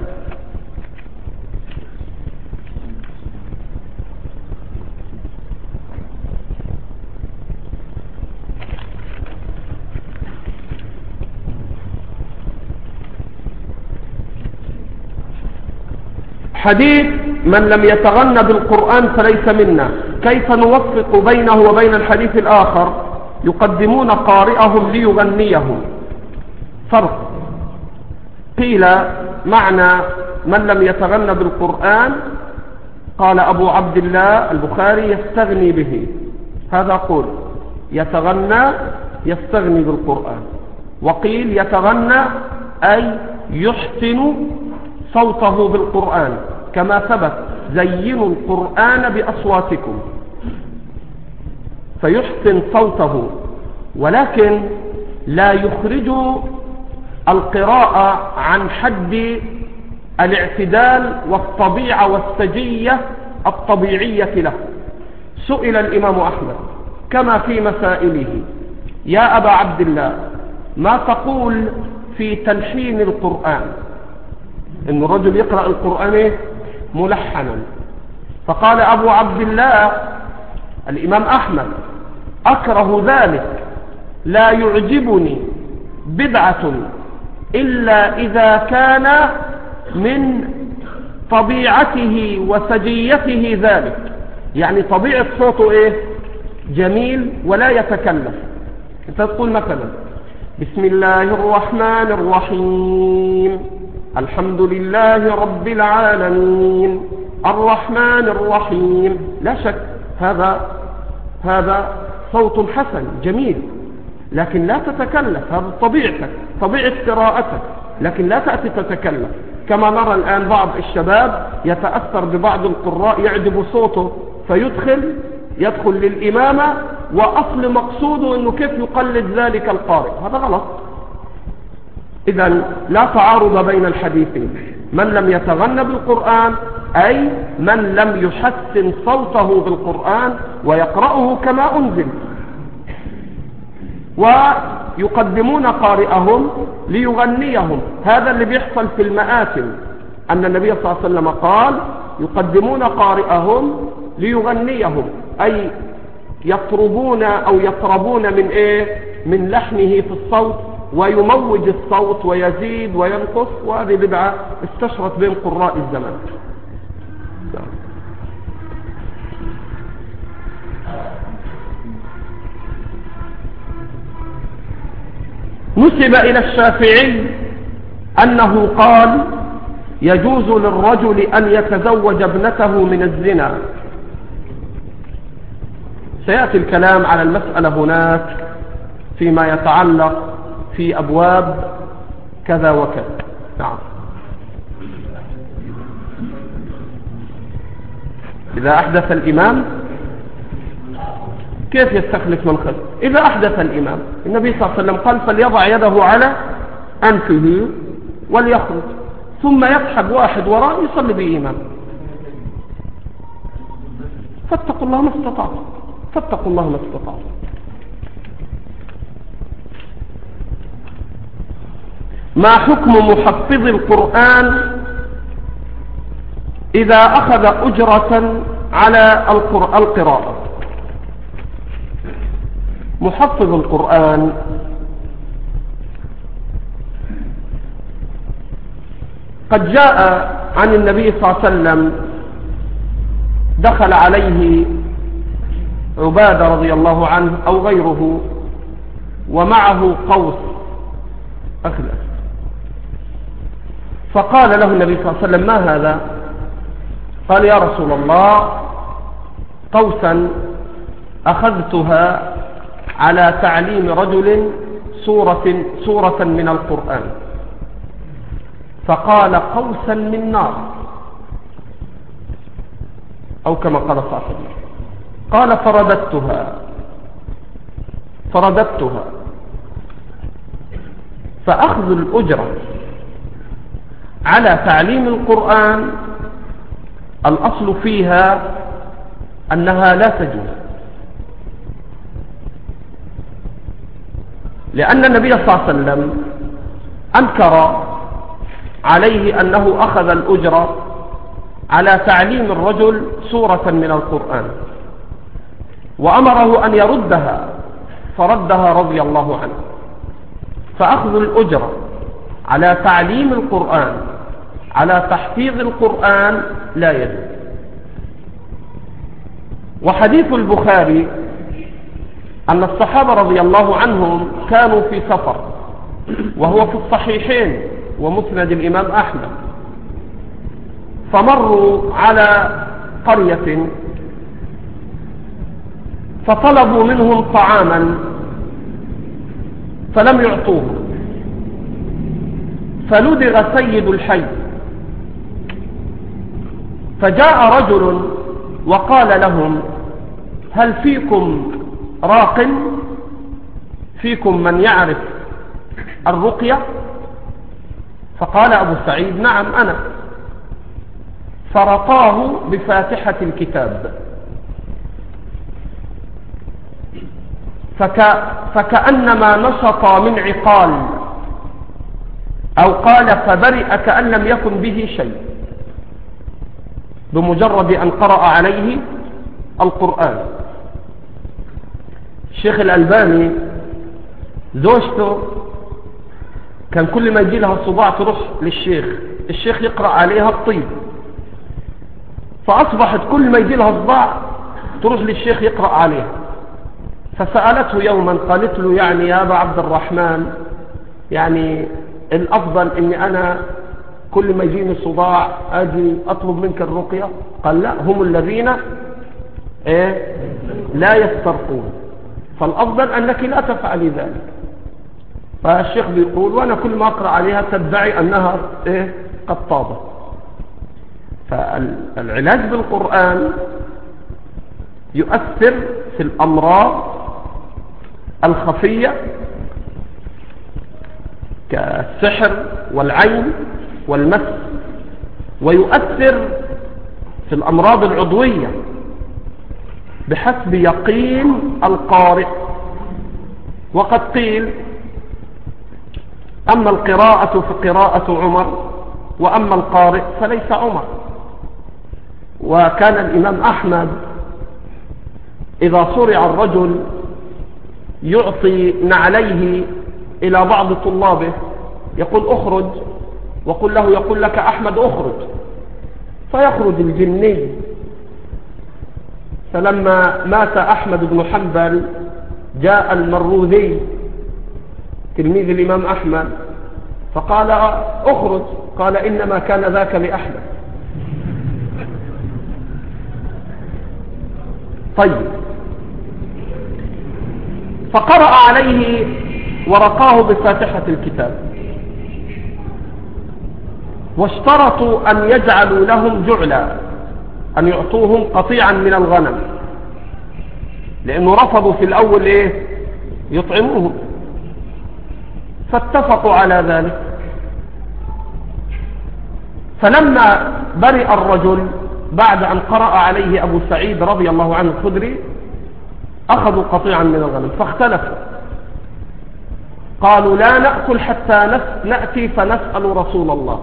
Speaker 2: حديث من لم يتغنى بالقرآن فليس منا، كيف نوفق بينه وبين الحديث الآخر يقدمون قارئهم ليغنيهم؟ فرق. قيل معنى من لم يتغنى بالقرآن، قال أبو عبد الله البخاري يستغني به، هذا قول يتغنى يستغني بالقرآن. وقيل يتغنى أي يحسن صوته بالقرآن، كما ثبت زينوا القرآن بأصواتكم، فيحسن صوته، ولكن لا يخرج القراءة عن حد الاعتدال والطبيعة والسجية الطبيعية له. سئل الإمام أحمد كما في مسائله: يا أبا عبد الله، ما تقول في تلحين القرآن؟ إن الرجل يقرأ القرآن ملحنا. فقال أبو عبد الله الإمام أحمد: أكره ذلك، لا يعجبني بدعة إلا إذا كان من طبيعته وسجيته ذلك، يعني طبيعة صوته إيه؟ جميل ولا يتكلف. أنت تقول مثلا: بسم الله الرحمن الرحيم، الحمد لله رب العالمين، الرحمن الرحيم، لا شك هذا هذا صوت حسن جميل، لكن لا تتكلف، هذا طبيعتك، طبيعة قراءتك، لكن لا تأتي تتكلف. كما نرى الآن بعض الشباب يتأثر ببعض القراء يعجب صوته فيدخل يدخل للإمامة، وأصل مقصوده أنه كيف يقلد ذلك القارئ، هذا غلط. إذن لا تعارض بين الحديثين. من لم يتغنى بالقرآن أي من لم يحسن صوته بالقرآن ويقرأه كما أنزل، ويقدمون قارئهم ليغنيهم. هذا اللي بيحصل في المآتم، أن النبي صلى الله عليه وسلم قال: يقدمون قارئهم ليغنيهم، أي يطربون أو يطربون من إيه؟ من لحنه في الصوت، ويموج الصوت ويزيد وينقص. وهذه بدعة استشرت بين قراء الزمان. نسب إلى الشافعي أنه قال يجوز للرجل أن يتزوج ابنته من الزنا. سيأتي الكلام على المسألة هناك فيما يتعلق في أبواب كذا وكذا. نعم. إذا أحدث الإمام كيف يستخلف من خلف؟ إذا أحدث الإمام النبي صلى الله عليه وسلم قال فليضع يده على أنفه وليخرج، ثم يسحب واحد وراء يصلي بإمام. فاتقوا الله ما استطعتم، فاتقوا الله ما استطعتم. ما حكم محفظ القرآن إذا أخذ أجرة على القراءة؟ محفظ القرآن قد جاء عن النبي صلى الله عليه وسلم دخل عليه عبادة رضي الله عنه أو غيره ومعه قوس أخلف، فقال له النبي صلى الله عليه وسلم ما هذا؟ قال يا رسول الله قوسا أخذتها على تعليم رجل سورة, سورة من القرآن. فقال قوسا من نار، أو كما قال صلى الله عليه وسلم. قال فرددتها فرددتها فأخذ الأجرة على تعليم القرآن الأصل فيها أنها لا تجوز، لأن النبي صلى الله عليه وسلم أنكر عليه أنه أخذ الأجرة على تعليم الرجل سورة من القرآن، وأمره أن يردها فردها رضي الله عنه. فأخذ الأجرة على تعليم القرآن على تحفيظ القرآن لا يجوز. وحديث البخاري أن الصحابة رضي الله عنهم كانوا في سفر، وهو في الصحيحين ومسند الإمام أحمد، فمروا على قرية فطلبوا منهم طعاما فلم يعطوه، فلدغ سيد الحي، فجاء رجل وقال لهم هل فيكم راق؟ فيكم من يعرف الرقية؟ فقال أبو سعيد نعم أنا، فرقاه بفاتحة الكتاب، فك فكأنما نشط من عقال، أو قال فبرئ كأن لم يكن به شيء بمجرد أن قرأ عليه القرآن. الشيخ الألباني زوجته كان كل ما يجي لها صداع تروح للشيخ، الشيخ يقرأ عليها الطيب، فأصبحت كل ما يجي لها صداع تروح للشيخ يقرأ عليها. فسألته يوما قالت له يعني يا أبا عبد الرحمن، يعني الأفضل أني أنا كل ما يجيني صداع أجي أطلب منك الرقية؟ قال لا، هم الذين إيه لا يسترقون، فالأفضل أنك لا تفعلي ذلك. فالشيخ بيقول وأنا كل ما أقرأ عليها تدعي أنها إيه قد طابت. فالعلاج بالقرآن يؤثر في الأمراض الخفية كالسحر والعين والمس، ويؤثر في الأمراض العضوية بحسب يقين القارئ. وقد قيل أما القراءة فقراءة عمر، وأما القارئ فليس عمر. وكان الإمام أحمد إذا صرع الرجل يعطي نعليه إلى بعض طلابه يقول أخرج، وقل له يقول لك أحمد أخرج، فيخرج الجني. فلما مات أحمد بن حنبل جاء المروذي تلميذ الإمام أحمد، فقال اخرج، قال إنما كان ذاك لأحمد. طيب، فقرأ عليه ورقاه بفاتحة الكتاب، واشترطوا أن يجعلوا لهم جعلا، أن يعطوهم قطيعا من الغنم، لأنه رفضوا في الأول إيه؟ يطعموهم، فاتفقوا على ذلك. فلما برئ الرجل بعد أن قرأ عليه أبو سعيد رضي الله عنه الخدري أخذوا قطيعا من الغنم، فاختلفوا، قالوا لا نأكل حتى نأتي فنسأل رسول الله.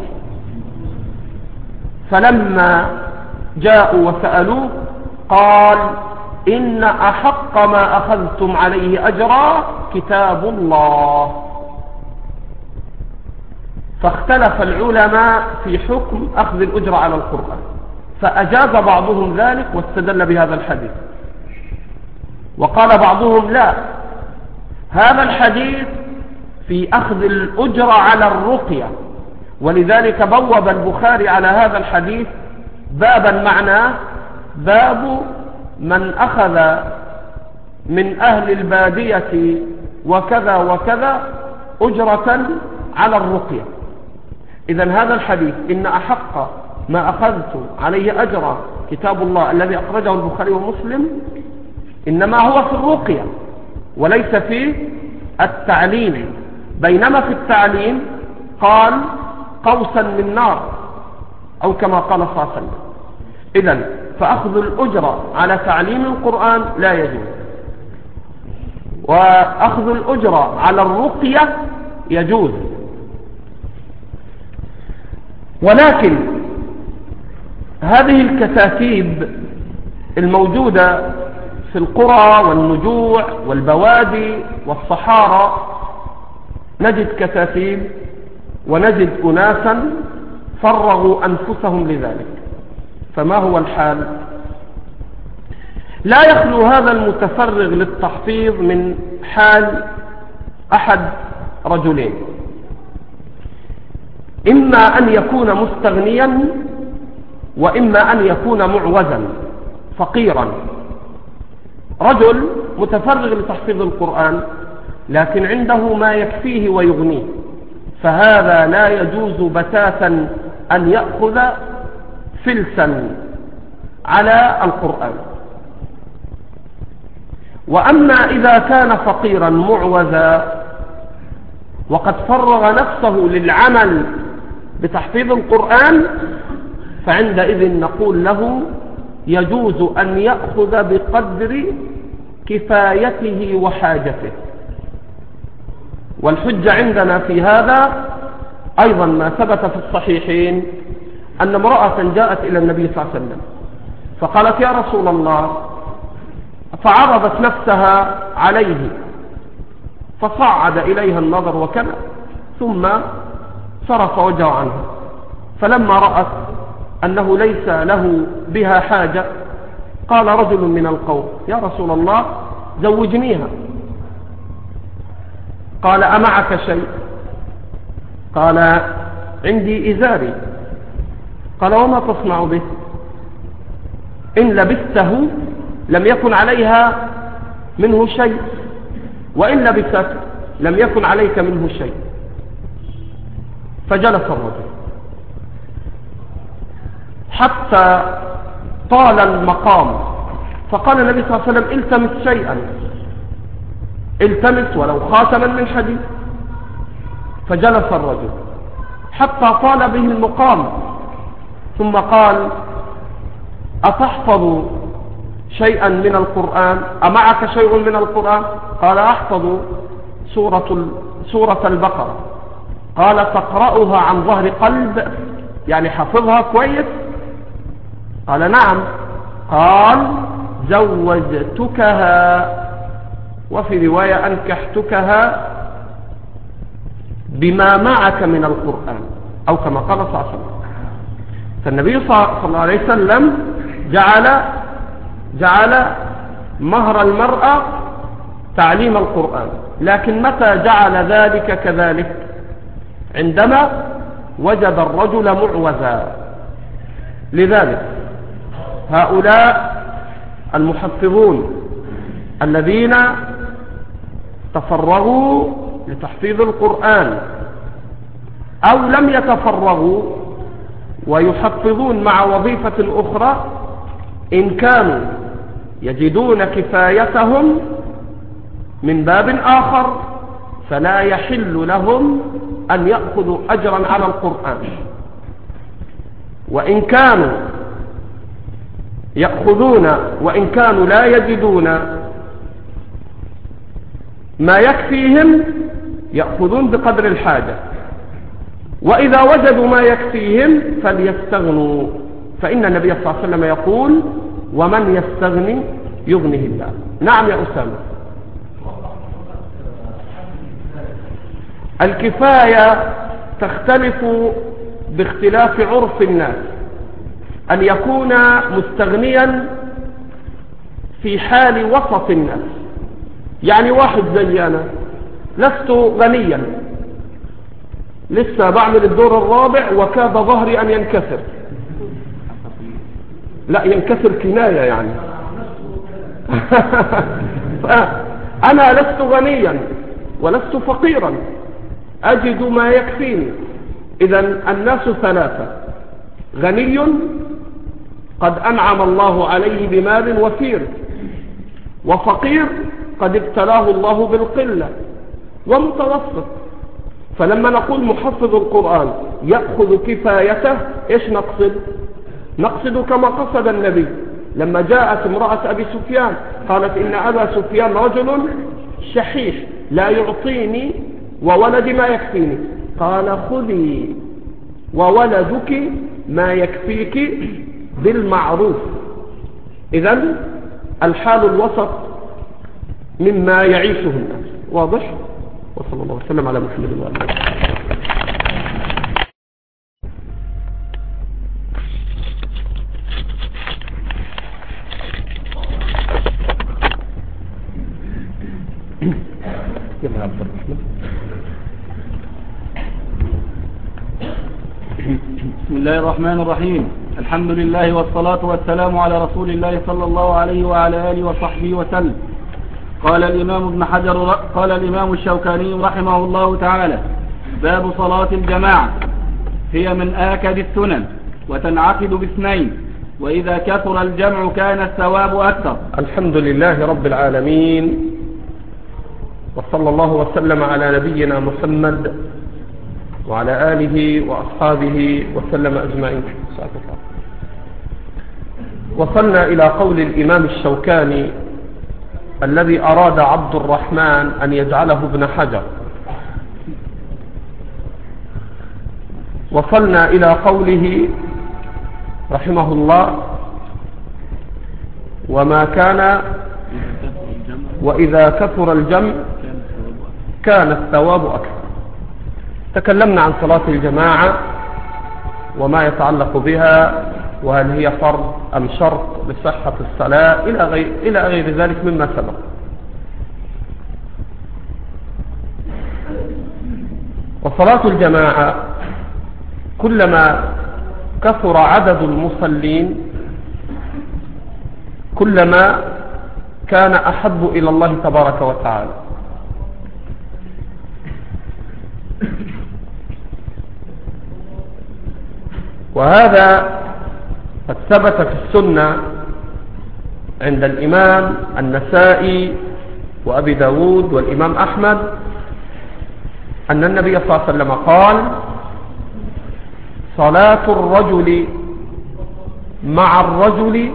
Speaker 2: فلما جاءوا وسألوه قال إن أحق ما أخذتم عليه أجرا كتاب الله. فاختلف العلماء في حكم أخذ الأجرة على القرآن، فأجاز بعضهم ذلك واستدل بهذا الحديث، وقال بعضهم لا، هذا الحديث في أخذ الأجرة على الرقية، ولذلك بوب البخاري على هذا الحديث بابا معناه باب من أخذ من أهل البادية وكذا وكذا أجرة على الرقية. إذن هذا الحديث إن أحق ما أخذت عليه أجر كتاب الله الذي أخرجه البخاري ومسلم إنما هو في الرقية وليس في التعليم، بينما في التعليم قال قوسا من نار أو كما قال صلى الله عليه وسلم. إذن فأخذ الأجرة على تعليم القرآن لا يجوز، وأخذ الأجرة على الرقية يجوز. ولكن هذه الكتاتيب الموجودة في القرى والنجوع والبوادي والصحارى، نجد كتاتيب ونجد أناسا فرغوا أنفسهم لذلك. فما هو الحال؟ لا يخلو هذا المتفرغ للتحفيظ من حال أحد رجلين، إما أن يكون مستغنيا وإما أن يكون معوزا فقيرا. رجل متفرغ لتحفيظ القرآن لكن عنده ما يكفيه ويغنيه، فهذا لا يجوز بتاتا أن يأخذ فلسا على القرآن. وأما إذا كان فقيرا معوزا وقد فرغ نفسه للعمل بتحفيظ القرآن، فعندئذ نقول له يجوز أن يأخذ بقدر كفايته وحاجته. والحجة عندنا في هذا أيضا ما ثبت في الصحيحين أن امرأة جاءت إلى النبي صلى الله عليه وسلم فقالت يا رسول الله، فعرضت نفسها عليه فصعد إليها النظر وكذا ثم صرف وجهه عنها، فلما رأت أنه ليس له بها حاجة قال رجل من القوم يا رسول الله زوجنيها. قال أمعك شيء؟ قال عندي إزاري. قال وما تصنع به؟ إن لبسته لم يكن عليها منه شيء، وإن لبست لم يكن عليك منه شيء. فجلس الرجل حتى طال المقام، فقال النبي صلى الله عليه وسلم التمس شيئا، التمس ولو خاتما من حديد. فجلس الرجل حتى طال به المقام، ثم قال أتحفظ شيئا من القرآن؟ أمعك شيء من القرآن؟ قال أحفظ سورة, سورة البقرة. قال تقرأها عن ظهر قلب، يعني حفظها كويس؟ قال نعم. قال زوجتكها، وفي رواية أنكحتكها بما معك من القرآن، أو كما قال صلى الله عليه وسلم. فالنبي صلى الله عليه وسلم جعل جعل مهر المرأة تعليم القرآن، لكن متى جعل ذلك كذلك؟ عندما وجد الرجل معوزا. لذلك هؤلاء المحفظون الذين تفرغوا لتحفيظ القرآن أو لم يتفرغوا ويحفظون مع وظيفة أخرى، إن كانوا يجدون كفايتهم من باب آخر فلا يحل لهم أن يأخذوا أجرا على القرآن. وإن كانوا يأخذون وإن كانوا لا يجدون ما يكفيهم يأخذون بقدر الحاجة، وإذا وجدوا ما يكفيهم فليستغنوا، فإن النبي صلى الله عليه وسلم يقول: ومن يستغني يغنه الله. نعم يا أسامة. الكفاية تختلف باختلاف عرف الناس، أن يكون مستغنيا في حال وسط الناس، يعني واحد زي أنا لست غنيا، لسه بعمل الدور الرابع وكاد ظهري أن ينكسر. لا ينكسر كناية يعني. أنا لست غنيا ولست فقيرا، أجد ما يكفيني. إذن الناس ثلاثة: غني قد أنعم الله عليه بمال وفير، وفقير قد ابتلاه الله بالقلة، ومتوسط. فلما نقول محفظ القرآن يأخذ كفايته، إيش نقصد؟ نقصد كما قصد النبي لما جاءت امرأة أبي سفيان قالت: إن أبا سفيان رجل شحيح لا يعطيني وولدي ما يكفيني. قال: خذي وولدك ما يكفيك بالمعروف. إذن الحال الوسط مما يعيشه الناس. واضح؟ وصلى الله وسلم على محمد وعلى آله. يلا عبد الرحمن.
Speaker 1: بسم الله الرحمن الرحيم. الحمد لله والصلاة والسلام على رسول الله صلى الله عليه وعلى آله وصحبه وسلم. قال الإمام ابن حجر قال الإمام الشوكاني رحمه الله تعالى: باب صلاة الجماعة، هي من آكد السنن وتنعقد باثنين، وإذا كثر الجمع كان الثواب أكثر.
Speaker 2: الحمد لله رب العالمين، وصلى الله وسلم على نبينا محمد وعلى آله وأصحابه وسلم أجمعين. وصلنا إلى قول الإمام الشوكاني الذي أراد عبد الرحمن أن يجعله ابن حجر. وصلنا إلى قوله رحمه الله: وما كان وإذا كثر الجمع كان الثواب أكثر. تكلمنا عن صلاة الجماعة وما يتعلق بها، وهل هي فرض أم شرط لصحة الصلاة إلى غير, إلى غير ذلك مما سبق. وصلاة الجماعة كلما كثر عدد المصلين كلما كان أحب إلى الله تبارك وتعالى. وهذا قد ثبت في السنة عند الإمام النسائي وأبي داود والإمام أحمد أن النبي صلى الله عليه وسلم قال: صلاة الرجل مع الرجل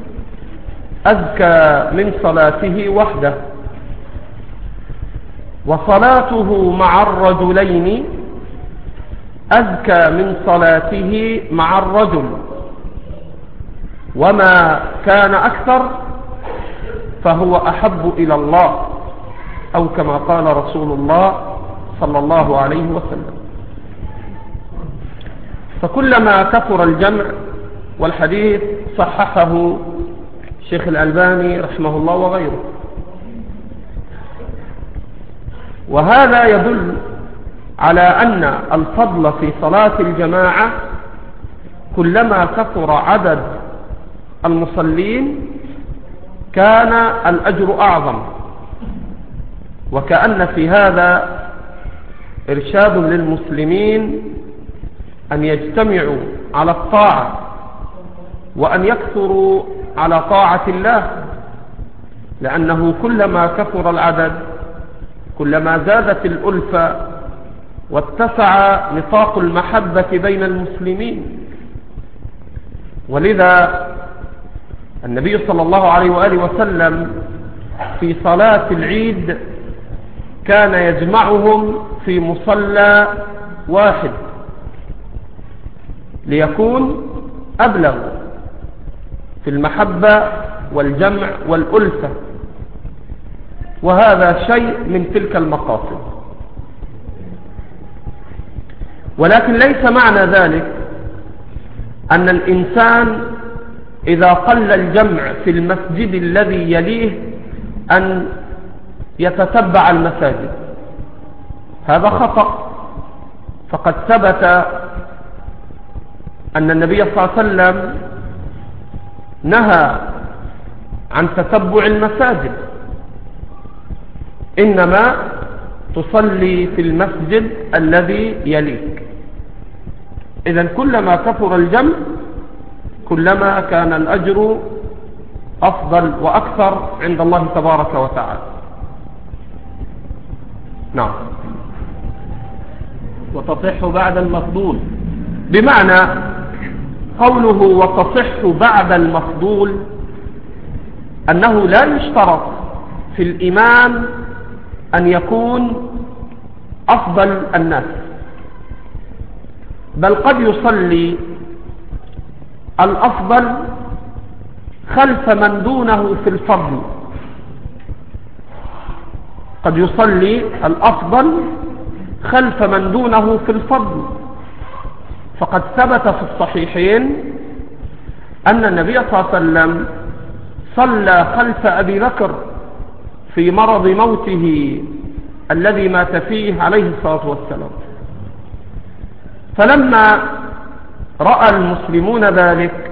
Speaker 2: أزكى من صلاته وحده، وصلاته مع الرجلين أزكى من صلاته مع الرجل، وما كان أكثر فهو أحب إلى الله، أو كما قال رسول الله صلى الله عليه وسلم. فكلما كثر الجمع، والحديث صححه شيخ الألباني رحمه الله وغيره، وهذا يدل على أن الفضل في صلاة الجماعة كلما كثر عدد المصلين كان الأجر أعظم، وكأن في هذا إرشاد للمسلمين أن يجتمعوا على الطاعة وأن يكثروا على طاعة الله، لأنه كلما كثر العدد كلما زادت الألفة واتسع نطاق المحبة بين المسلمين. ولذا النبي صلى الله عليه وآله وسلم في صلاة العيد كان يجمعهم في مصلى واحد ليكون أبلغ في المحبة والجمع والألفة، وهذا شيء من تلك المقاصد. ولكن ليس معنى ذلك أن الإنسان إذا قل الجمع في المسجد الذي يليه أن يتتبع المساجد، هذا خطأ. فقد ثبت أن النبي صلى الله عليه وسلم نهى عن تتبع المساجد، إنما تصلي في المسجد الذي يليك. إذن كلما كثر الجمع كلما كان الأجر أفضل وأكثر عند الله تبارك وتعالى. نعم.
Speaker 1: وتصح بعد المفضول،
Speaker 2: بمعنى قوله وتصح بعد المفضول أنه لا يشترط في الإمام أن يكون أفضل الناس، بل قد يصلي الأفضل خلف من دونه في الفضل. قد يصلي الأفضل خلف من دونه في الفضل، فقد ثبت في الصحيحين أن النبي صلى الله عليه وسلم صلى خلف أبي بكر في مرض موته الذي مات فيه عليه الصلاة والسلام. فلما رأى المسلمون ذلك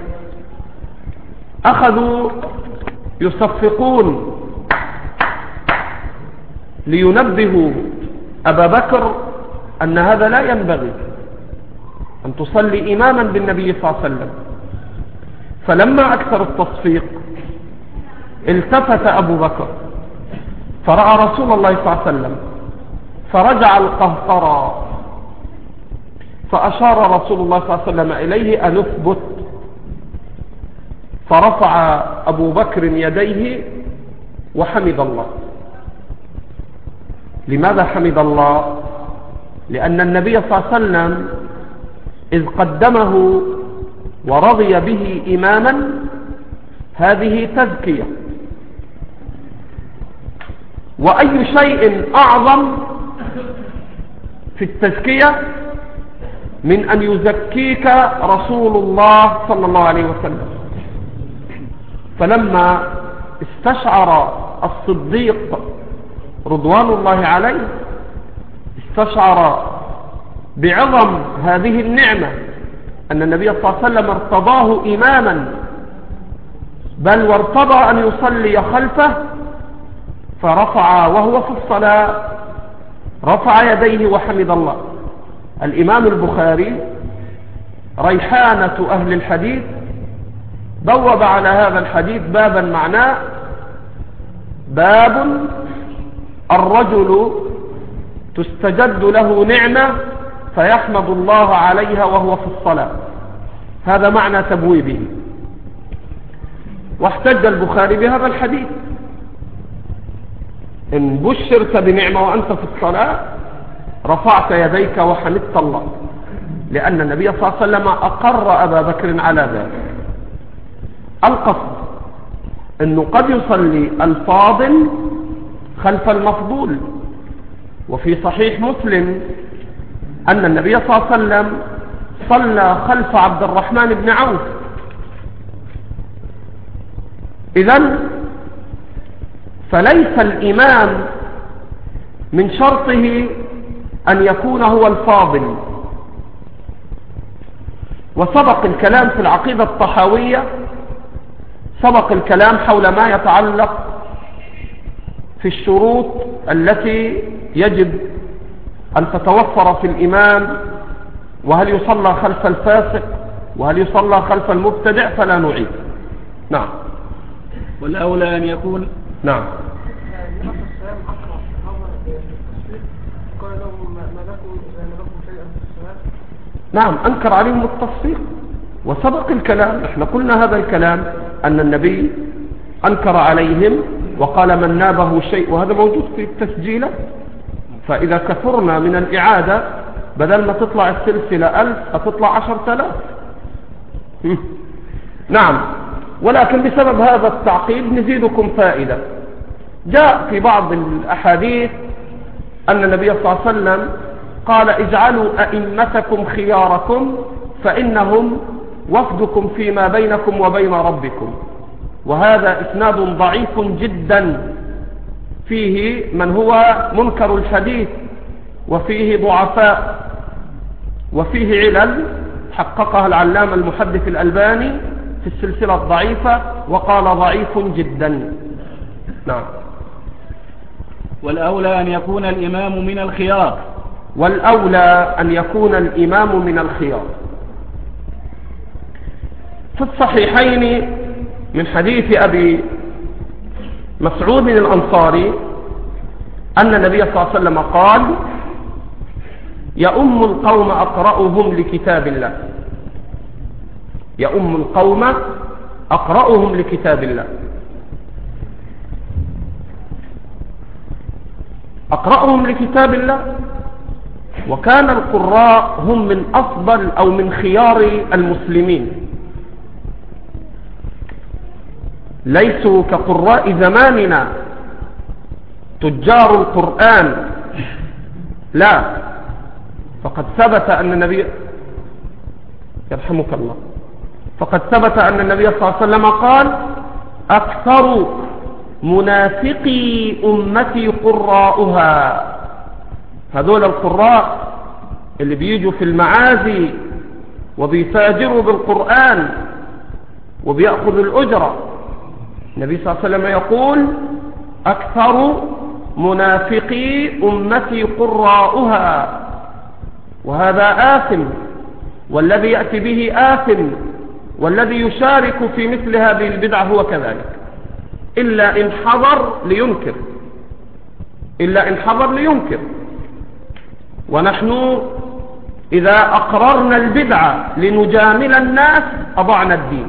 Speaker 2: أخذوا يصفقون لينبهوا أبا بكر أن هذا لا ينبغي أن تصلي إماما بالنبي صلى الله عليه وسلم. فلما أكثر التصفيق التفت أبو بكر فرأى رسول الله صلى الله عليه وسلم فرجع القهقرى، فأشار رسول الله صلى الله عليه وسلم إليه أن اثبت، فرفع أبو بكر يديه وحمد الله. لماذا حمد الله؟ لأن النبي صلى الله عليه وسلم إذ قدمه ورضي به إماما هذه تزكية، وأي شيء أعظم في التزكية من أن يزكيك رسول الله صلى الله عليه وسلم. فلما استشعر الصديق رضوان الله عليه استشعر بعظم هذه النعمة أن النبي صلى الله عليه وسلم ارتضاه إماما، بل وارتضى أن يصلي خلفه، فرفع وهو في الصلاة رفع يديه وحمد الله. الإمام البخاري ريحانة أهل الحديث بوب على هذا الحديث بابا معناه باب الرجل تستجد له نعمة فيحمد الله عليها وهو في الصلاة. هذا معنى تبويبه. واحتج البخاري بهذا الحديث: إن بشرت بنعمة وأنت في الصلاة رفعت يديك وحمدت الله، لأن النبي صلى الله عليه وسلم أقر أبا بكر على ذلك. القصد أنه قد يصلي الفاضل خلف المفضول. وفي صحيح مسلم أن النبي صلى الله عليه وسلم صلى خلف عبد الرحمن بن عوف. إذن فليس الإمام من شرطه أن يكون هو الفاضل. وسبق الكلام في العقيدة الطحاوية، سبق الكلام حول ما يتعلق في الشروط التي يجب أن تتوفر في الإمام، وهل يصلى خلف الفاسق وهل يصلى خلف المبتدع، فلا نعيد. نعم.
Speaker 1: والأولى أن يكون
Speaker 2: نعم. نعم، أنكر عليهم التصفيق وسبق الكلام. احنا قلنا هذا الكلام أن النبي أنكر عليهم وقال من نابه شيء، وهذا موجود في التسجيلات. فإذا كثرنا من الإعادة بدل ما تطلع السلسلة ألف هتطلع عشر تلاف. نعم. ولكن بسبب هذا التعقيد نزيدكم فائدة. جاء في بعض الأحاديث أن النبي صلى الله عليه وسلم قال اجعلوا أئمتكم خياركم فإنهم وفدكم فيما بينكم وبين ربكم. وهذا إسناد ضعيف جدا، فيه من هو منكر الحديث وفيه ضعفاء وفيه علل حققها العلامة المحدث الألباني في السلسلة الضعيفة وقال ضعيف جدا. نعم.
Speaker 1: والأولى أن يكون الإمام من الخيار.
Speaker 2: والأولى أن يكون الإمام من الخيار. في الصحيحين من حديث أبي مسعود الأنصاري أن النبي صلى الله عليه وسلم قال يؤم القوم أقرأهم لكتاب الله. يؤم القوم أقرأهم لكتاب الله. أقرأهم لكتاب الله. وكان القراء هم من أفضل أو من خيار المسلمين، ليسوا كقراء زماننا تجار القرآن، لا. فقد ثبت أن النبي يرحمك الله فقد ثبت أن النبي صلى الله عليه وسلم قال أكثر منافقي أمتي قراؤها. هذول القراء اللي بيجوا في المعازي وبيتاجروا بالقرآن وبيأخذوا الأجرة، النبي صلى الله عليه وسلم يقول أكثر منافقي أمتي قراؤها. وهذا آثم، والذي يأتي به آثم، والذي يشارك في مثل هذه البدعة هو كذلك، إلا إن حضر لينكر إلا إن حضر لينكر. ونحن إذا أقررنا البدعة لنجامل الناس أضعنا الدين.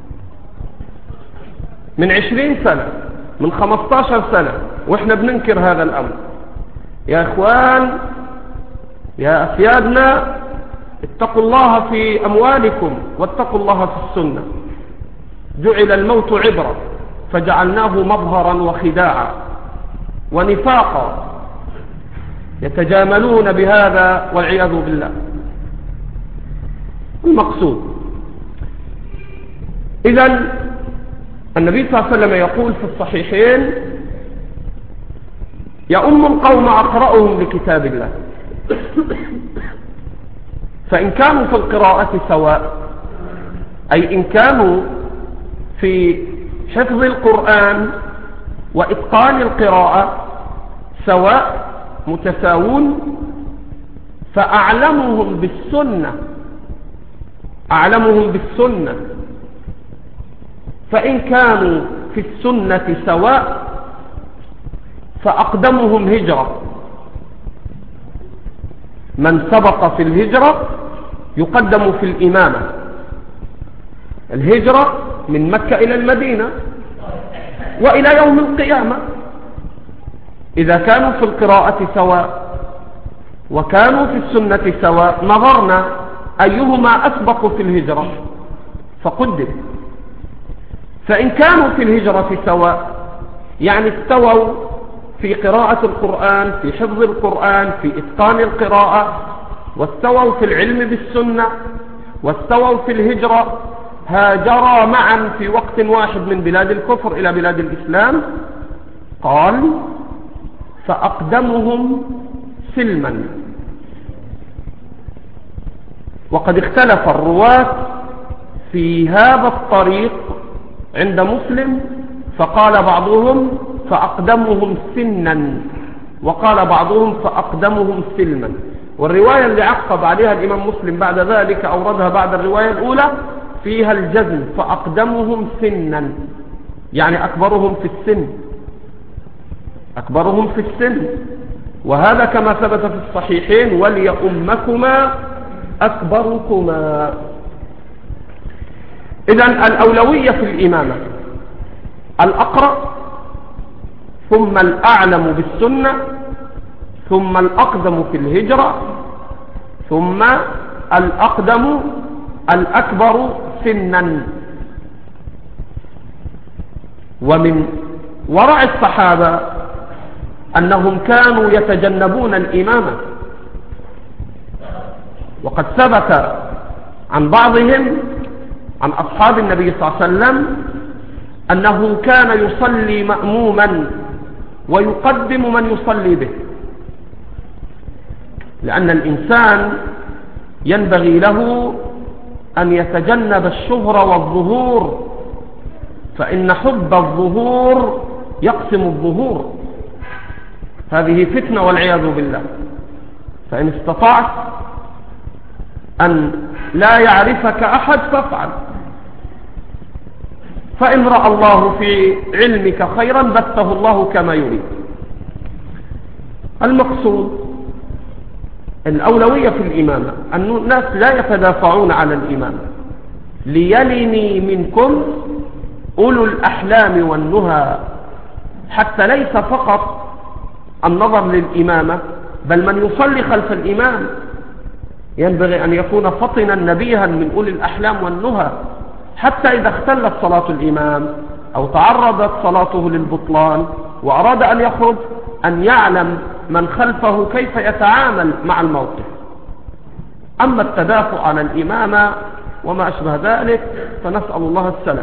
Speaker 2: من عشرين سنة من خمستاشر سنة وإحنا بننكر هذا الأمر. يا إخوان، يا أسيادنا، اتقوا الله في أموالكم واتقوا الله في السنة. جعل الموت عبرة فجعلناه مظهرا وخداعا ونفاقا، يتجاملون بهذا والعياذ بالله. المقصود إذن النبي صلى الله عليه وسلم يقول في الصحيحين يؤم القوم أقرأهم لكتاب الله. فإن كانوا في القراءة سواء، أي إن كانوا في حفظ القرآن وإتقان القراءة سواء متساوون، فأعلمهم بالسنة أعلمهم بالسنة فإن كانوا في السنة سواء فأقدمهم هجرة. من سبق في الهجرة يقدم في الإمامة. الهجرة من مكة إلى المدينة وإلى يوم القيامة. إذا كانوا في القراءة سواء وكانوا في السنة سواء نظرنا أيهما أسبق في الهجرة فقدم. فإن كانوا في الهجرة سواء، يعني استووا في قراءة القرآن، في حفظ القرآن، في إتقان القراءة، واستووا في العلم بالسنة، واستووا في الهجرة، هاجرا معا في وقت واحد من بلاد الكفر إلى بلاد الإسلام، قال فأقدمهم سلما. وقد اختلف الرواة في هذا الطريق عند مسلم، فقال بعضهم فأقدمهم سنا، وقال بعضهم فأقدمهم سلما. والرواية اللي عقب عليها الإمام مسلم بعد ذلك أوردها بعد الرواية الأولى فيها الجزم، فأقدمهم سنا، يعني أكبرهم في السن، أكبرهم في السن. وهذا كما ثبت في الصحيحين: وليؤمكما أكبركما. إذن الأولوية في الإمامة الأقرأ، ثم الأعلم بالسنة، ثم الأقدم في الهجرة، ثم الأقدم الأكبر سنا. ومن ورع الصحابة أنهم كانوا يتجنبون الإمامة، وقد ثبت عن بعضهم عن أصحاب النبي صلى الله عليه وسلم أنه كان يصلي مأموما ويقدم من يصلي به، لأن الإنسان ينبغي له أن يتجنب الشهرة والظهور، فإن حب الظهور يقسم الظهور، هذه فتنة والعياذ بالله. فإن استطعت أن لا يعرفك أحد فافعل، فإن رأى الله في علمك خيرا بثه الله كما يريد. المقصود الأولوية في الإمامة أن الناس لا يتدافعون على الإمامة. ليلني منكم أولو الأحلام والنهى، حتى ليس فقط النظر للإمامة، بل من يصلي خلف الإمام ينبغي أن يكون فطنا نبيها من أولي الأحلام والنهى، حتى إذا اختلت صلاة الإمام أو تعرضت صلاته للبطلان وأراد أن يخرج أن يعلم من خلفه كيف يتعامل مع الموقف. أما التدافع عن الإمامة وما أشبه ذلك فنسأل الله السلام.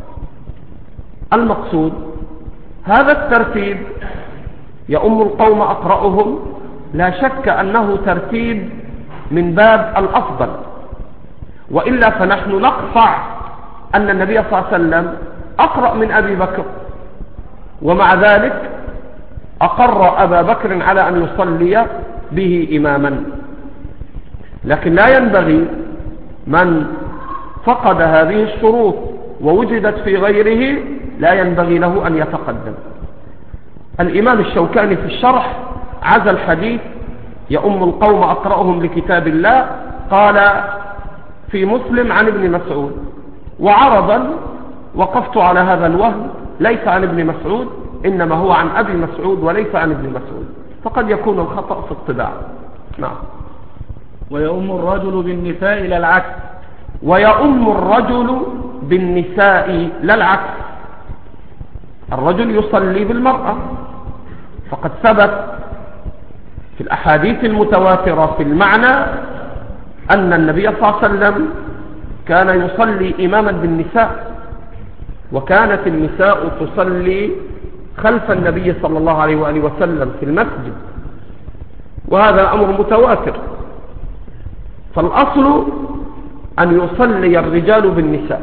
Speaker 2: المقصود هذا الترتيب يؤم القوم أقرأهم، لا شك أنه ترتيب من باب الأفضل، وإلا فنحن نقطع أن النبي صلى الله عليه وسلم أقرأ من أبي بكر، ومع ذلك أقر أبا بكر على أن يصلي به إماما. لكن لا ينبغي من فقد هذه الشروط ووجدت في غيره لا ينبغي له أن يتقدم. الإمام الشوكاني في الشرح عزى الحديث يؤم القوم أقرأهم لكتاب الله، قال في مسلم عن ابن مسعود، وعرضا وقفت على هذا الوهم ليس عن ابن مسعود، إنما هو عن أبي مسعود وليس عن ابن مسعود، فقد يكون الخطأ في الطباع. نعم.
Speaker 1: ويؤم الرجل بالنساء لا العكس.
Speaker 2: ويؤم الرجل بالنساء لا العكس. الرجل يصلي بالمرأة، فقد ثبت في الأحاديث المتواترة في المعنى أن النبي صلى الله عليه وسلم كان يصلي إماما بالنساء، وكانت النساء تصلي خلف النبي صلى الله عليه وآله وسلم في المسجد، وهذا أمر متواتر. فالأصل أن يصلي الرجال بالنساء،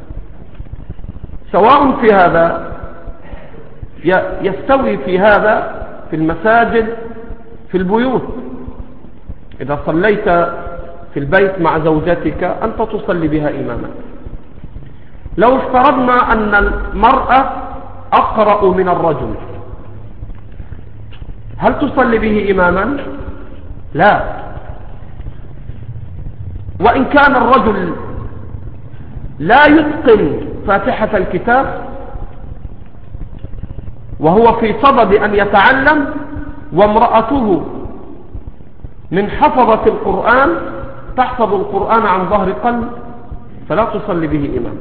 Speaker 2: سواء في هذا يستوي في هذا في المساجد في البيوت. إذا صليت في البيت مع زوجتك أنت تصلي بها إماما. لو افترضنا أن المرأة أقرأ من الرجل، هل تصلي به إماما؟ لا. وإن كان الرجل لا يتقن فاتحة الكتاب وهو في صدد أن يتعلم، وامرأته من حفظة القرآن تحفظ القرآن عن ظهر قلب، فلا تصلي به إمام.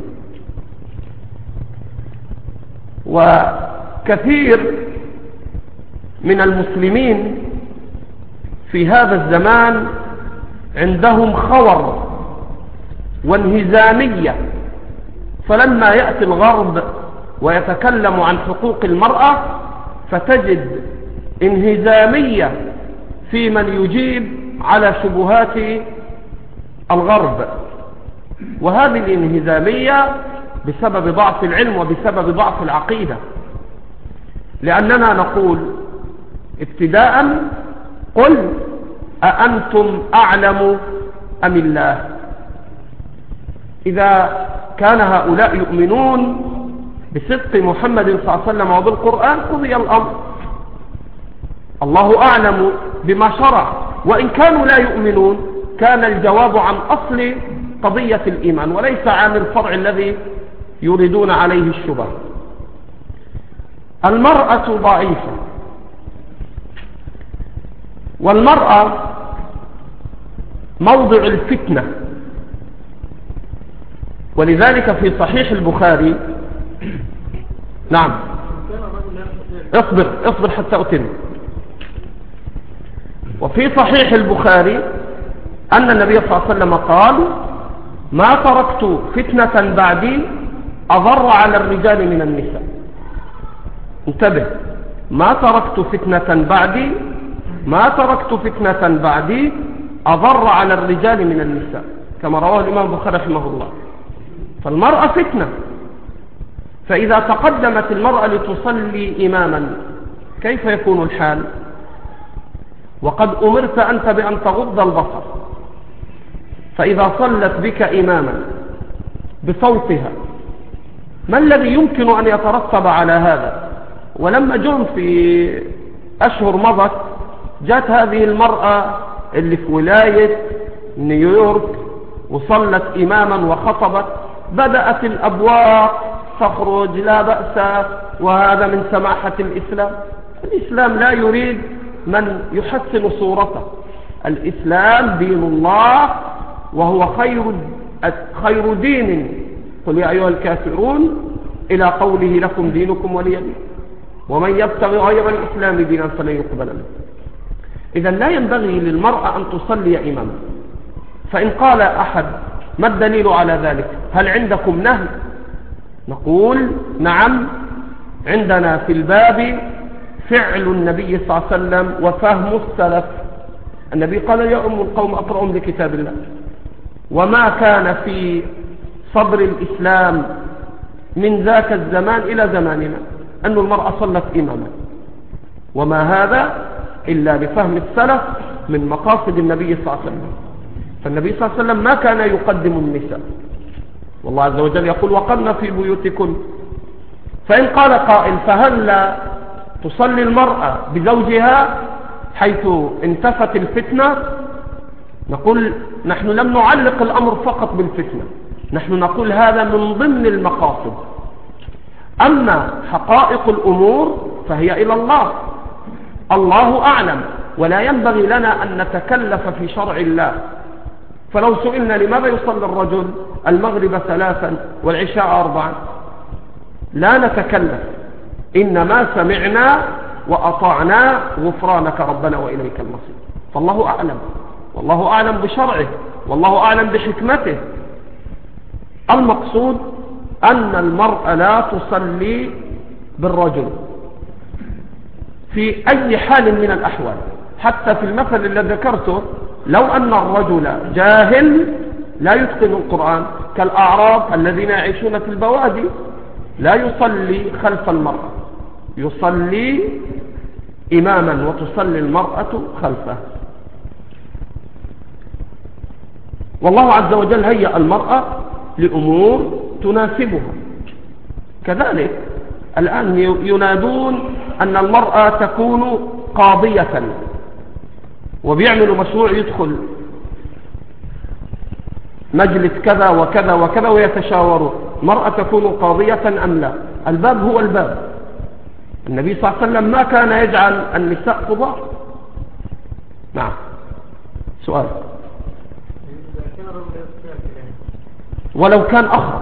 Speaker 2: وكثير من المسلمين في هذا الزمان عندهم خور وانهزامية، فلما يأتي الغرب ويتكلم عن حقوق المرأة فتجد انهزامية في من يجيب على شبهات الغرب، وهذه الانهزامية بسبب ضعف العلم وبسبب ضعف العقيدة. لأننا نقول ابتداء: قل أأنتم أعلم أم الله؟ إذا كان هؤلاء يؤمنون بصدق محمد صلى الله عليه وسلم وبالقرآن قضي الأمر، الله أعلم بما شرع. وإن كانوا لا يؤمنون كان الجواب عن أصل قضية الإيمان وليس عن الفرع الذي يريدون عليه الشبه. المرأة ضعيفة، والمرأة موضع الفتنة، ولذلك في صحيح البخاري نعم اصبر اصبر حتى أتم. وفي صحيح البخاري أن النبي صلى الله عليه وسلم قال: ما تركت فتنة بعدي أضر على الرجال من النساء. انتبه، ما تركت فتنة بعدي ما تركت فتنة بعدي أضر على الرجال من النساء، كما رواه الإمام البخاري رحمه الله. فالمرأة فتنة، فإذا تقدمت المرأة لتصلي إماما كيف يكون الحال؟ وقد أمرت أنت بأن تغض البصر، فإذا صلت بك إماما بصوتها ما الذي يمكن أن يترتب على هذا؟ ولما جم في أشهر مضت جاءت هذه المرأة اللي في ولاية نيويورك وصلت إماما وخطبت، بدأت الأبواق تخرج: لا بأس، وهذا من سماحة الإسلام. الإسلام لا يريد من يحسن صورته، الإسلام دين الله وهو خير خير دين. قل يا أيها الكافرون إلى قوله: لكم دينكم ولي دين، ومن يبتغي غير الإسلام دينا فلن يقبل منه. إذا لا ينبغي للمرأة أن تصلي إماما. فإن قال أحد: ما الدليل على ذلك؟ هل عندكم نهي؟ نقول: نعم، عندنا في الباب فعل النبي صلى الله عليه وسلم وفهم السلف. النبي قال: يا أم القوم أقرأهم لكتاب الله. وما كان في صدر الإسلام من ذاك الزمان إلى زماننا أن المرأة صلت إماما، وما هذا إلا بفهم السلف من مقاصد النبي صلى الله عليه وسلم. فالنبي صلى الله عليه وسلم ما كان يقدم النساء، والله عز وجل يقول: وقرن في بيوتكن. فإن قال قائل: فهل لا تصلي المرأة بزوجها حيث انتفت الفتنة؟ نقول: نحن لم نعلق الأمر فقط بالفتنة، نحن نقول هذا من ضمن المقاصد. أما حقائق الأمور فهي إلى الله، الله أعلم، ولا ينبغي لنا أن نتكلف في شرع الله. فلو سئلنا: لماذا يصلي الرجل المغرب ثلاثا والعشاء أربعا؟ لا نتكلف، إنما سمعنا وأطعنا غفرانك ربنا وإليك المصير. فالله أعلم، والله أعلم بشرعه، والله أعلم بحكمته. المقصود أن المرأة لا تصلي بالرجل في أي حال من الأحوال. حتى في المثل الذي ذكرته، لو أن الرجل جاهل لا يتقن القرآن كالأعراب الذين يعيشون في البوادي لا يصلي خلف المرأة، يصلي إماما وتصلي المرأة خلفه. والله عز وجل هيأ المرأة لأمور تناسبها. كذلك الآن ينادون أن المرأة تكون قاضية، وبيعملوا مشروع يدخل مجلس كذا وكذا وكذا ويتشاوروا: المرأة تكون قاضية أم لا؟ الباب هو الباب. النبي صلى الله عليه وسلم ما كان يجعل النساء قضاة. نعم، سؤال. ولو كان أخرس،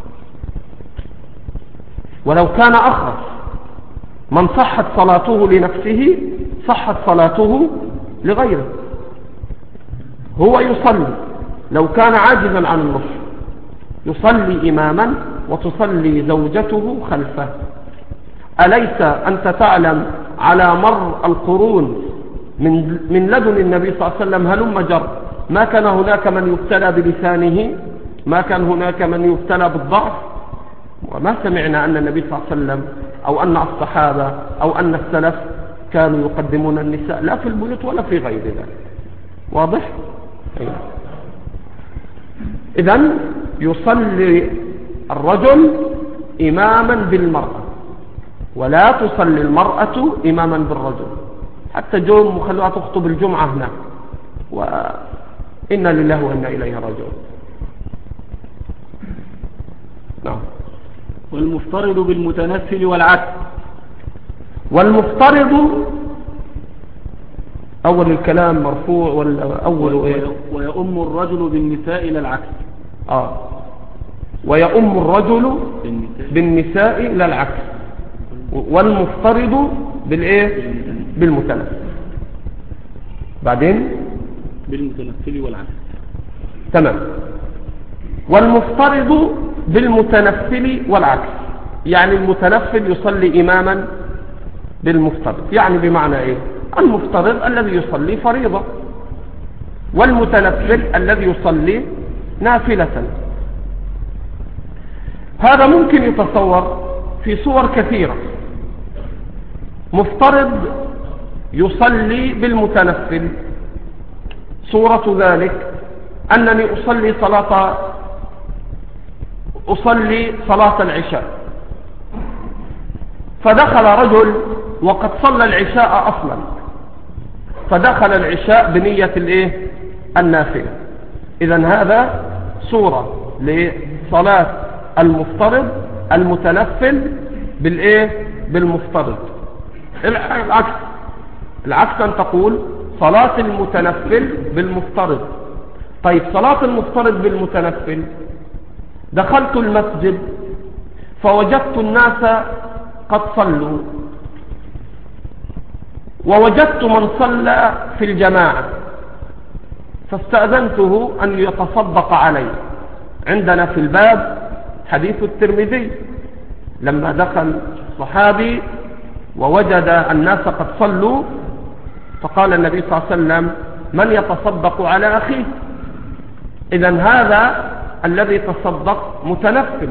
Speaker 2: ولو كان أخرس من صحت صلاته لنفسه صحت صلاته لغيره. هو يصلي، لو كان عاجزا عن النصف يصلي إماما وتصلي زوجته خلفه. أليس أنت تعلم على مر القرون من من لدن النبي صلى الله عليه وسلم هلم جر ما كان هناك من يبتلى بلسانه، ما كان هناك من يبتلى بالضعف، وما سمعنا أن النبي صلى الله عليه وسلم أو أن الصحابة أو أن السلف كانوا يقدمون النساء لا في البيوت ولا في غير ذلك. واضح؟ أيوة. إذن يصلي الرجل إماما بالمرأة، ولا تصلي المرأة إماما بالرجل، حتى جوم وخلوها تخطب الجمعة هنا، وإنا لله وإنا إليه راجعون. نعم.
Speaker 1: والمفترض بالمتنفل والعكس.
Speaker 2: والمفترض أول الكلام مرفوع ولا أول إيه؟
Speaker 1: ويؤم الرجل بالنساء إلى العكس.
Speaker 2: آه ويؤم الرجل بالنساء إلى العكس. والمفترض بالإيه؟ بالمتنفل. بعدين
Speaker 1: بالمتنفل والعكس.
Speaker 2: تمام. والمفترض بالمتنفل والعكس، يعني المتنفل يصلي إماما بالمفترض، يعني بمعنى إيه؟ المفترض الذي يصلي فريضة، والمتنفل الذي يصلي نافلة. هذا ممكن يتصور في صور كثيرة. مفترض يصلي بالمتنفل، صورة ذلك أنني أصلي صلاة أصلي صلاة العشاء، فدخل رجل وقد صلى العشاء أصلا، فدخل العشاء بنية الإيه؟ النافلة. إذن هذا صورة لصلاة المفترض المتنفل بالإيه؟ بالمفترض. العكس العكس أن تقول صلاة المتنفل بالمفترض. طيب صلاة المفترض بالمتنفل، دخلت المسجد فوجدت الناس قد صلوا، ووجدت من صلى في الجماعة، فاستأذنته أن يتصدق علي. عندنا في الباب حديث الترمذي لما دخل صحابي ووجد الناس قد صلوا، فقال النبي صلى الله عليه وسلم: من يتصدق على أخيه؟ إذن هذا الذي تصدق متنفل.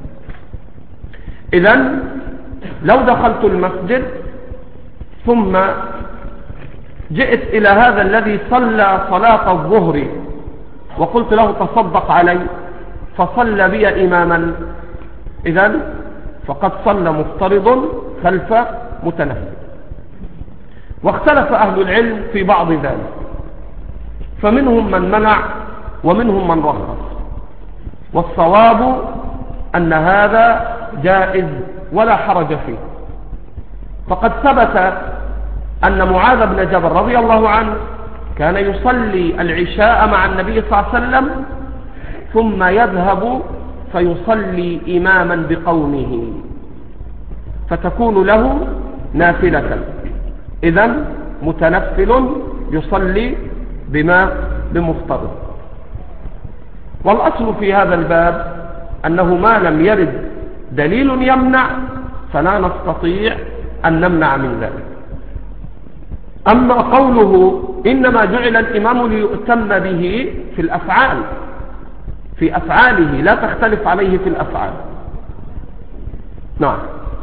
Speaker 2: إذن لو دخلت المسجد ثم جئت إلى هذا الذي صلى صلاة الظهر وقلت له تصدق علي، فصلى بي إماما، إذن فقد صلى مفترض خلف متنفل. واختلف أهل العلم في بعض ذلك، فمنهم من منع ومنهم من رخص، والصواب أن هذا جائز ولا حرج فيه. فقد ثبت أن معاذ بن جبل رضي الله عنه كان يصلي العشاء مع النبي صلى الله عليه وسلم ثم يذهب فيصلي إماما بقومه فتكون له نافلة. إذن متنفل يصلي بما بمفترض. والأصل في هذا الباب أنه ما لم يرد دليل يمنع فلا نستطيع أن نمنع من ذلك. أما قوله إنما جعل الإمام ليؤتم به في الأفعال، في أفعاله لا تختلف عليه في الأفعال. نعم.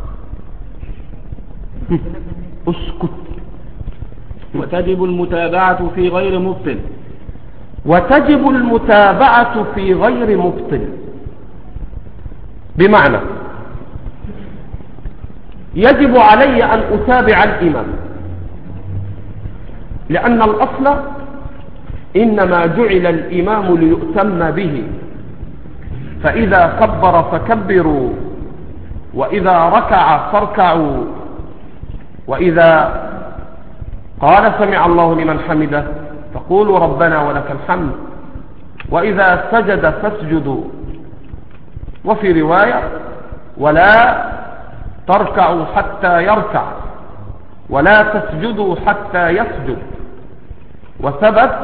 Speaker 2: اسكت.
Speaker 1: وتجب المتابعة في غير مبطل.
Speaker 2: وتجب المتابعة في غير مبطل، بمعنى يجب علي أن أتابع الإمام، لأن الأصل إنما جعل الإمام ليؤتم به، فإذا كبر فكبروا، وإذا ركع فاركعوا، وإذا قال سمع الله لمن حمده فقولوا ربنا ولك الحمد، وإذا سجد فاسجدوا. وفي رواية: ولا تركعوا حتى يركع، ولا تسجدوا حتى يسجد. وثبت: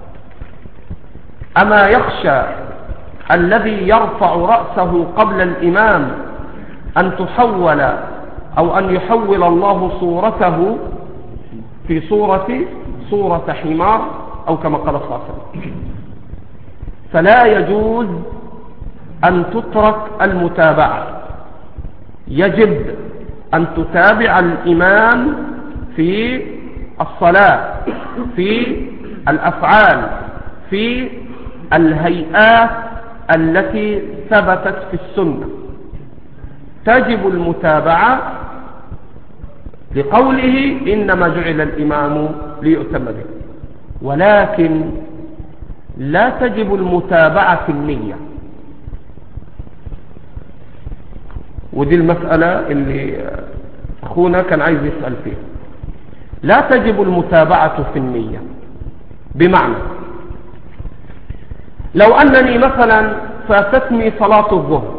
Speaker 2: أما يخشى الذي يرفع رأسه قبل الإمام أن تحول أو أن يحول الله صورته في صورة صورة حمار أو كما قال صلى الله عليه وسلم. فلا يجوز أن تترك المتابعة، يجب أن تتابع الإمام في الصلاة، في الأفعال، في الهيئات التي ثبتت في السنة. تجب المتابعة لقوله إنما جعل الإمام ليؤتم به، ولكن لا تجب المتابعة في النية. ودي المسألة اللي أخونا كان عايز يسأل فيها. لا تجب المتابعة في النية، بمعنى لو أنني مثلا فاتتني صلاة الظهر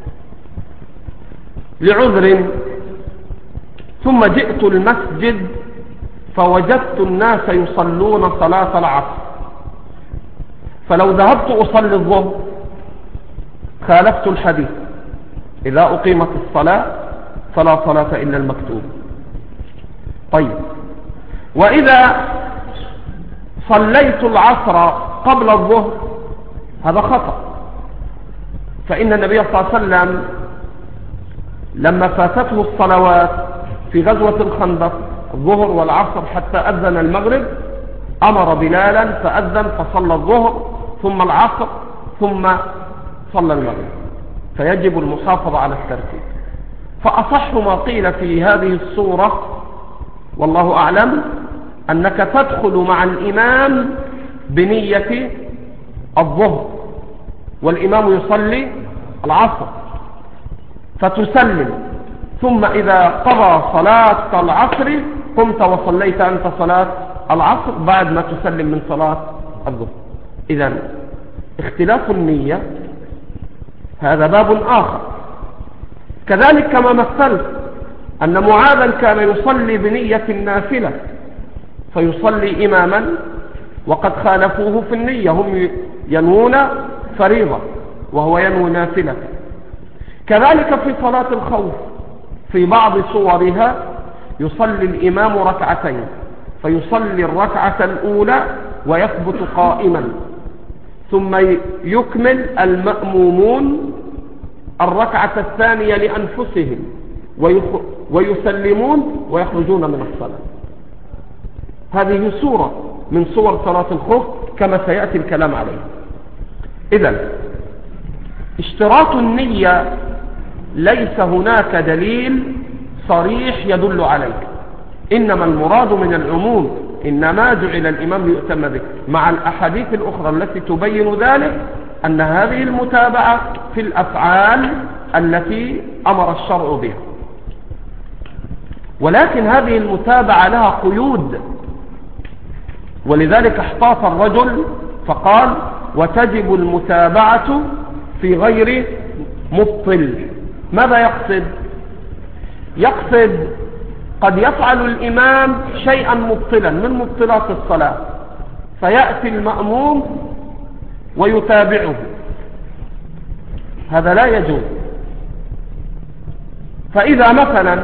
Speaker 2: لعذر، ثم جئت المسجد فوجدت الناس يصلون صلاة العصر، فلو ذهبت أصلي الظهر خالفت الحديث: إذا أقيمت الصلاة فلا صلاة إلا المكتوب. طيب، وإذا صليت العصر قبل الظهر هذا خطأ، فإن النبي صلى الله عليه وسلم لما فاتته الصلوات في غزوة الخندق الظهر والعصر حتى أذن المغرب أمر بلالا فأذن فصلى الظهر ثم العصر ثم صلى المغرب، فيجب المحافظة على الترتيب. فأصح ما قيل في هذه الصورة والله أعلم أنك تدخل مع الإمام بنية الظهر والإمام يصلي العصر، فتسلم، ثم إذا قضى صلاة العصر قمت وصليت أنت صلاة العصر بعد ما تسلم من صلاة الظهر. إذن اختلاف النية هذا باب آخر. كذلك كما مثلت أن معاذا كان يصلي بنية النافلة فيصلي إماما وقد خالفوه في النية، هم ينوون فريضة وهو ينوي نافلة. كذلك في صلاة الخوف في بعض صورها يصلي الإمام ركعتين فيصلي الركعة الأولى ويثبت قائما، ثم يكمل المأمومون الركعة الثانية لأنفسهم ويسلمون ويخرجون من الصلاة. هذه صورة من صور صلاة الخوف كما سيأتي الكلام عليه. إذن اشتراط النية ليس هناك دليل صريح يدل عليه، إنما المراد من العموم إنما جعل الإمام ليؤتم به، مع الأحاديث الأخرى التي تبين ذلك أن هذه المتابعة في الأفعال التي أمر الشرع بها. ولكن هذه المتابعة لها قيود، ولذلك احتاط الرجل فقال: وتجب المتابعة في غير مبطل. ماذا يقصد؟ يقصد قد يفعل الإمام شيئا مبطلا من مبطلات الصلاة فيأتي المأموم ويتابعه، هذا لا يجوز. فإذا مثلا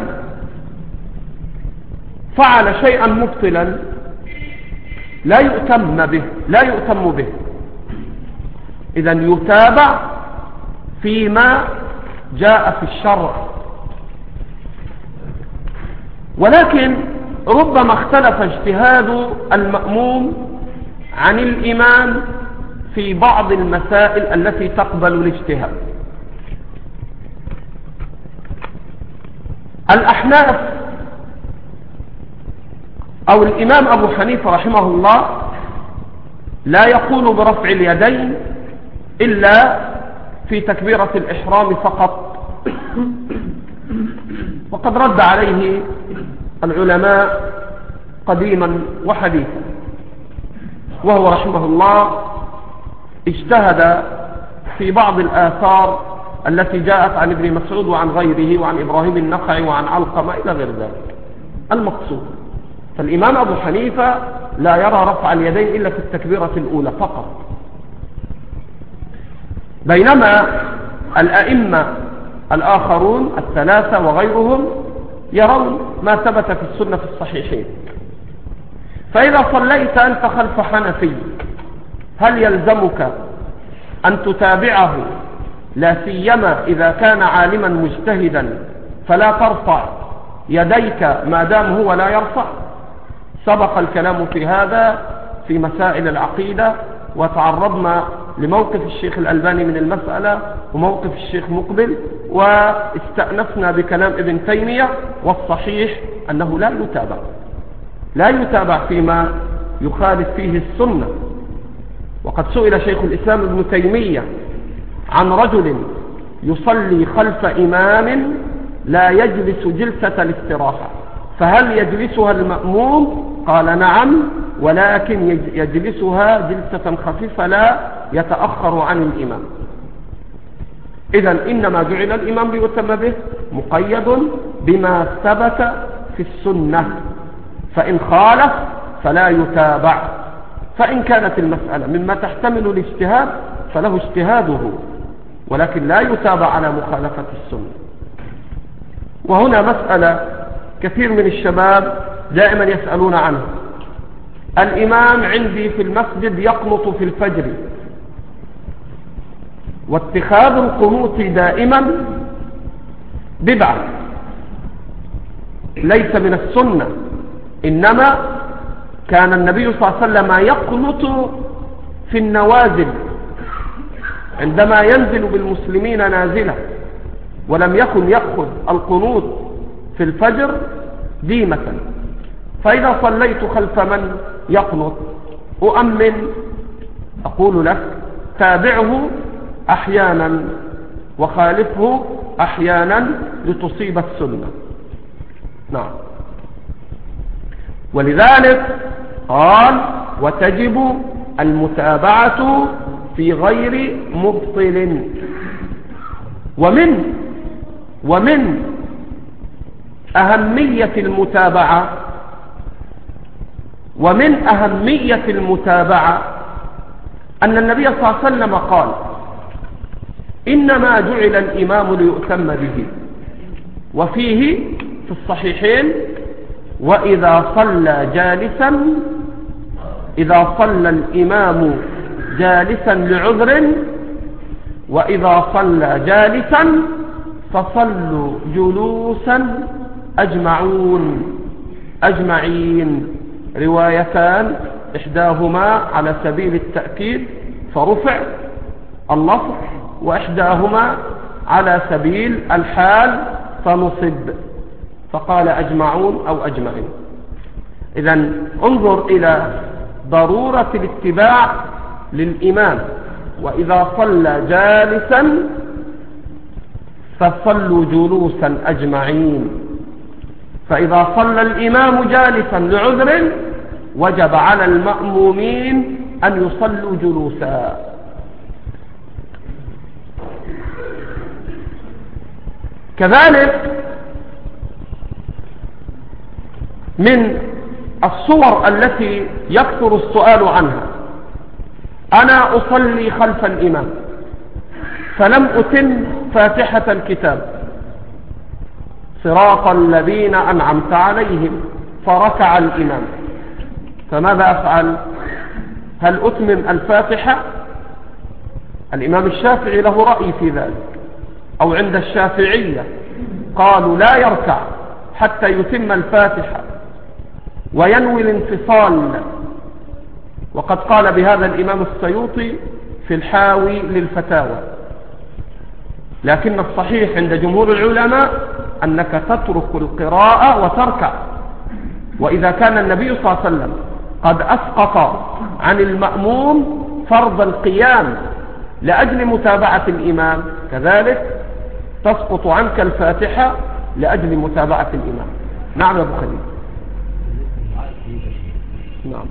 Speaker 2: فعل شيئا مبطلا لا يؤتم به لا يؤتم به إذن يتابع فيما جاء في الشرع. ولكن ربما اختلف اجتهاد المأموم عن الإمام في بعض المسائل التي تقبل الاجتهاد. الأحناف أو الإمام أبو حنيفة رحمه الله لا يقول برفع اليدين إلا في تكبيرة الإحرام فقط، وقد رد عليه العلماء قديما وحديثا، وهو رحمه الله اجتهد في بعض الآثار التي جاءت عن ابن مسعود وعن غيره وعن إبراهيم النخعي وعن علقمة إلى غير ذلك. المقصود فالإمام أبو حنيفة لا يرى رفع اليدين إلا في التكبيرة الأولى فقط، بينما الأئمة الآخرون الثلاثة وغيرهم يرون ما ثبت في السنة في الصحيحين. فإذا صليت أنت خلف حنفي هل يلزمك أن تتابعه، لا سيما إذا كان عالما مجتهدا فلا ترفع يديك ما دام هو لا يرفع؟ سبق الكلام في هذا في مسائل العقيدة، وتعرضنا لموقف الشيخ الألباني من المسألة وموقف الشيخ مقبل، واستأنفنا بكلام ابن تيمية، والصحيح أنه لا يتابع لا يتابع فيما يخالف فيه السنة. وقد سئل شيخ الإسلام ابن تيمية عن رجل يصلي خلف إمام لا يجلس جلسة الاستراحة، فهل يجلسها المأموم؟ قال نعم، ولكن يجلسها جلسة خفيفة لا يتأخر عن الإمام. إذن إنما جعل الإمام ليتم به، مقيد بما ثبت في السنة، فإن خالف فلا يتابع. فإن كانت المسألة مما تحتمل الاجتهاد فله اجتهاده، ولكن لا يتابع على مخالفة السنة. وهنا مسألة كثير من الشباب دائما يسألون عنها. الإمام عندي في المسجد يقنط في الفجر، واتخاذ القنوط دائما بدعة ليس من السنة، إنما كان النبي صلى الله عليه وسلم يقنط في النوازل عندما ينزل بالمسلمين نازلة، ولم يكن يأخذ القنوط في الفجر ديمة. فإذا صليت خلف من يقنط أؤمن، أقول لك تابعه أحيانا وخالفه أحيانا لتصيب السنة. نعم. ولذلك قال وتجب المتابعة في غير مبطل. ومن ومن أهمية المتابعة ومن أهمية المتابعة أن النبي صلى الله عليه وسلم قال إنما جعل الإمام ليؤتم به. وفيه في الصحيحين وإذا صلى جالسا إذا صلى الإمام جالسا لعذر وإذا صلى جالسا فصلوا جلوسا أجمعون أجمعين. روايتان إحداهما على سبيل التأكيد فرفع اللفظ، وإحداهما على سبيل الحال فنصب فقال أجمعون أو أجمعين. إذن انظر إلى ضرورة الاتباع للإمام. وإذا صلى جالسا فصلوا جلوسا أجمعين. فإذا صلى الإمام جالسا لعذر وجب على المأمومين أن يصلوا جلوسا. كذلك من الصور التي يكثر السؤال عنها، أنا أصلي خلف الإمام فلم أتم فاتحة الكتاب صراط الذين أنعمت عليهم فركع الإمام، فماذا أفعل؟ هل أتمم الفاتحة؟ الإمام الشافعي له رأي في ذلك، أو عند الشافعية قالوا لا يركع حتى يتم الفاتحة وينوي الانفصال. وقد قال بهذا الإمام السيوطي في الحاوي للفتاوى. لكن الصحيح عند جمهور العلماء أنك تترك القراءة وتركع. وإذا كان النبي صلى الله عليه وسلم قد أسقط عن المأموم فرض القيام لأجل متابعة الإمام، كذلك تسقط عنك الفاتحة لأجل متابعة الإمام. نعم يا أبو خليل. نعم.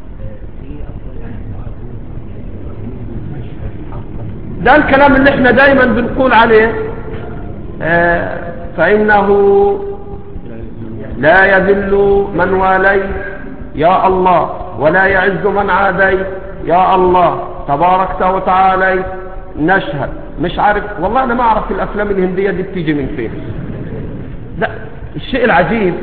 Speaker 2: ده الكلام اللي احنا دايما بنقول عليه، آه فإنه لا يذل من والي يا الله ولا يعز من عادي يا الله تباركت وتعالى. نشهد مش عارف والله، أنا ما أعرف الأفلام الهندية دي بتيجي من فين. لا الشيء العجيب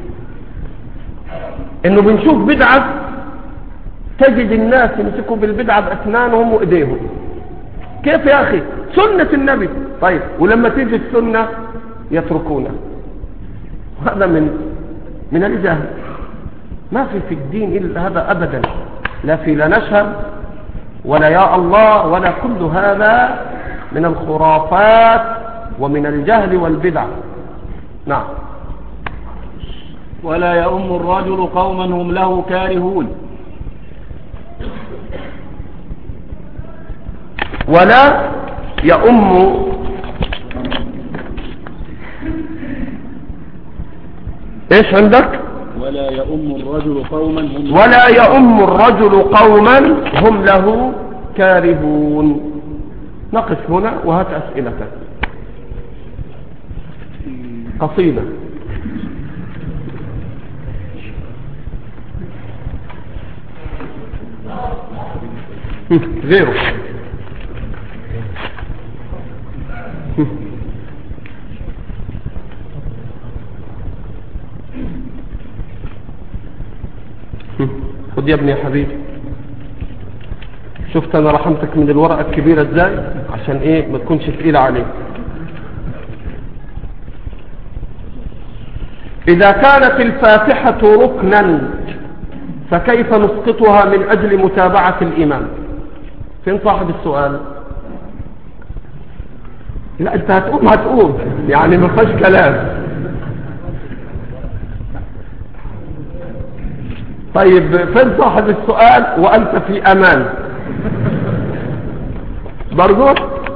Speaker 2: انه بنشوف بدعة تجد الناس يمسكوا بالبدعة بأسنانهم وإيديهم. كيف يا أخي؟ سنة النبي. طيب ولما تيجي السنة يتركونها. هذا من من الجهل. ما في في الدين إلا هذا أبدا، لا في لا نشهد ولا يا الله ولا كل هذا من الخرافات ومن الجهل والبدع. نعم.
Speaker 1: ولا يؤم الرجل قوما هم له كارهون.
Speaker 2: ولا يؤم ايش عندك؟
Speaker 1: ولا يؤم الرجل قوما هم
Speaker 2: ولا يؤم الرجل قوما هم له كارهون. نقف هنا وهات أسئلتك. قصيدة. غيره. خد يا ابني يا حبيبي. شفت انا رحمتك من الورقة الكبيرة ازاي عشان ايه ما تكونش ثقيلة عليك. اذا كانت الفاتحة ركنا فكيف نسقطها من اجل متابعة الامام؟ فين صاحب السؤال؟ لا انت هتقوم هتقوم يعني ما فيهاش كلام. طيب فين صاحب السؤال وانت في امان برضو؟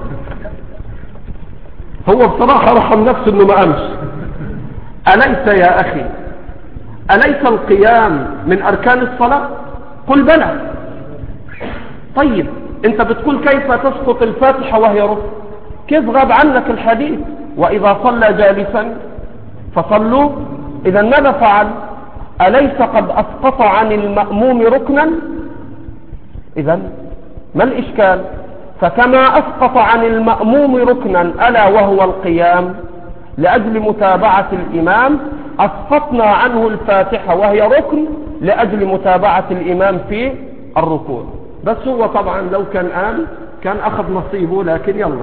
Speaker 2: هو بصراحة رحم نفسه انه ما قامش. أليس يا أخي أليس القيام من أركان الصلاة؟ قل بلى. طيب أنت بتقول كيف تسقط الفاتحة وهي ركن؟ كيف غاب عنك الحديث وإذا صلى جالسا فصلوا؟ إذا ماذا فعل؟ أليس قد أسقط عن المأموم ركنا؟ إذا ما الإشكال؟ فكما أسقط عن المأموم ركنا ألا وهو القيام لأجل متابعة الإمام، أسقطنا عنه الفاتحة وهي ركن لأجل متابعة الإمام في الركوع. بس هو طبعا لو كان قام كان أخذ نصيبه، لكن يلا.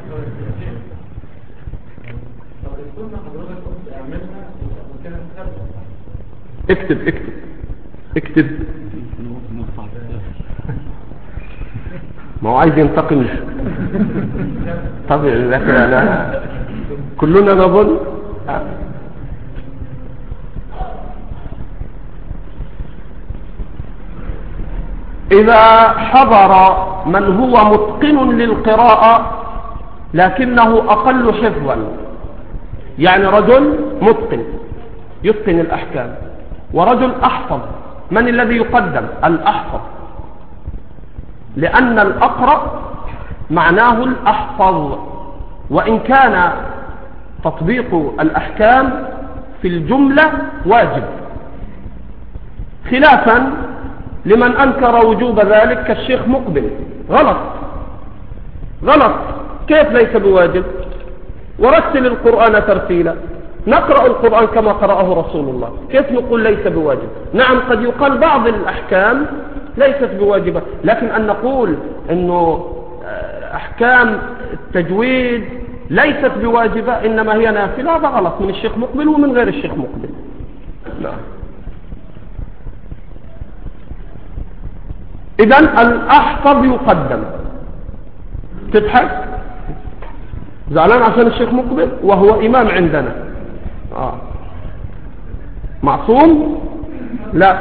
Speaker 2: اكتب اكتب اكتب ما هو عايز ينتقم. طبعا لكن أنا كلنا نظن. إذا حضر من هو متقن للقراءة لكنه أقل حفظا، يعني رجل متقن يتقن الأحكام ورجل أحفظ، من الذي يقدم؟ الأحفظ، لأن الأقرأ معناه الأحفظ، وإن كان تطبيق الأحكام في الجملة واجب، خلافا لمن أنكر وجوب ذلك كالشيخ مقبل. غلط غلط. كيف ليس بواجب؟ ورتل القرآن ترتيلا. نقرأ القرآن كما قرأه رسول الله، كيف نقول ليس بواجب؟ نعم قد يقال بعض الأحكام ليست بواجبة، لكن أن نقول أنه أحكام التجويد ليست بواجبة إنما هي نافلة، هذا غلط من الشيخ مقبل ومن غير الشيخ مقبل. نعم. إذن الأحفظ يقدم. تضحك زعلان عشان الشيخ مقبل وهو إمام عندنا. آه. معصوم؟ لا.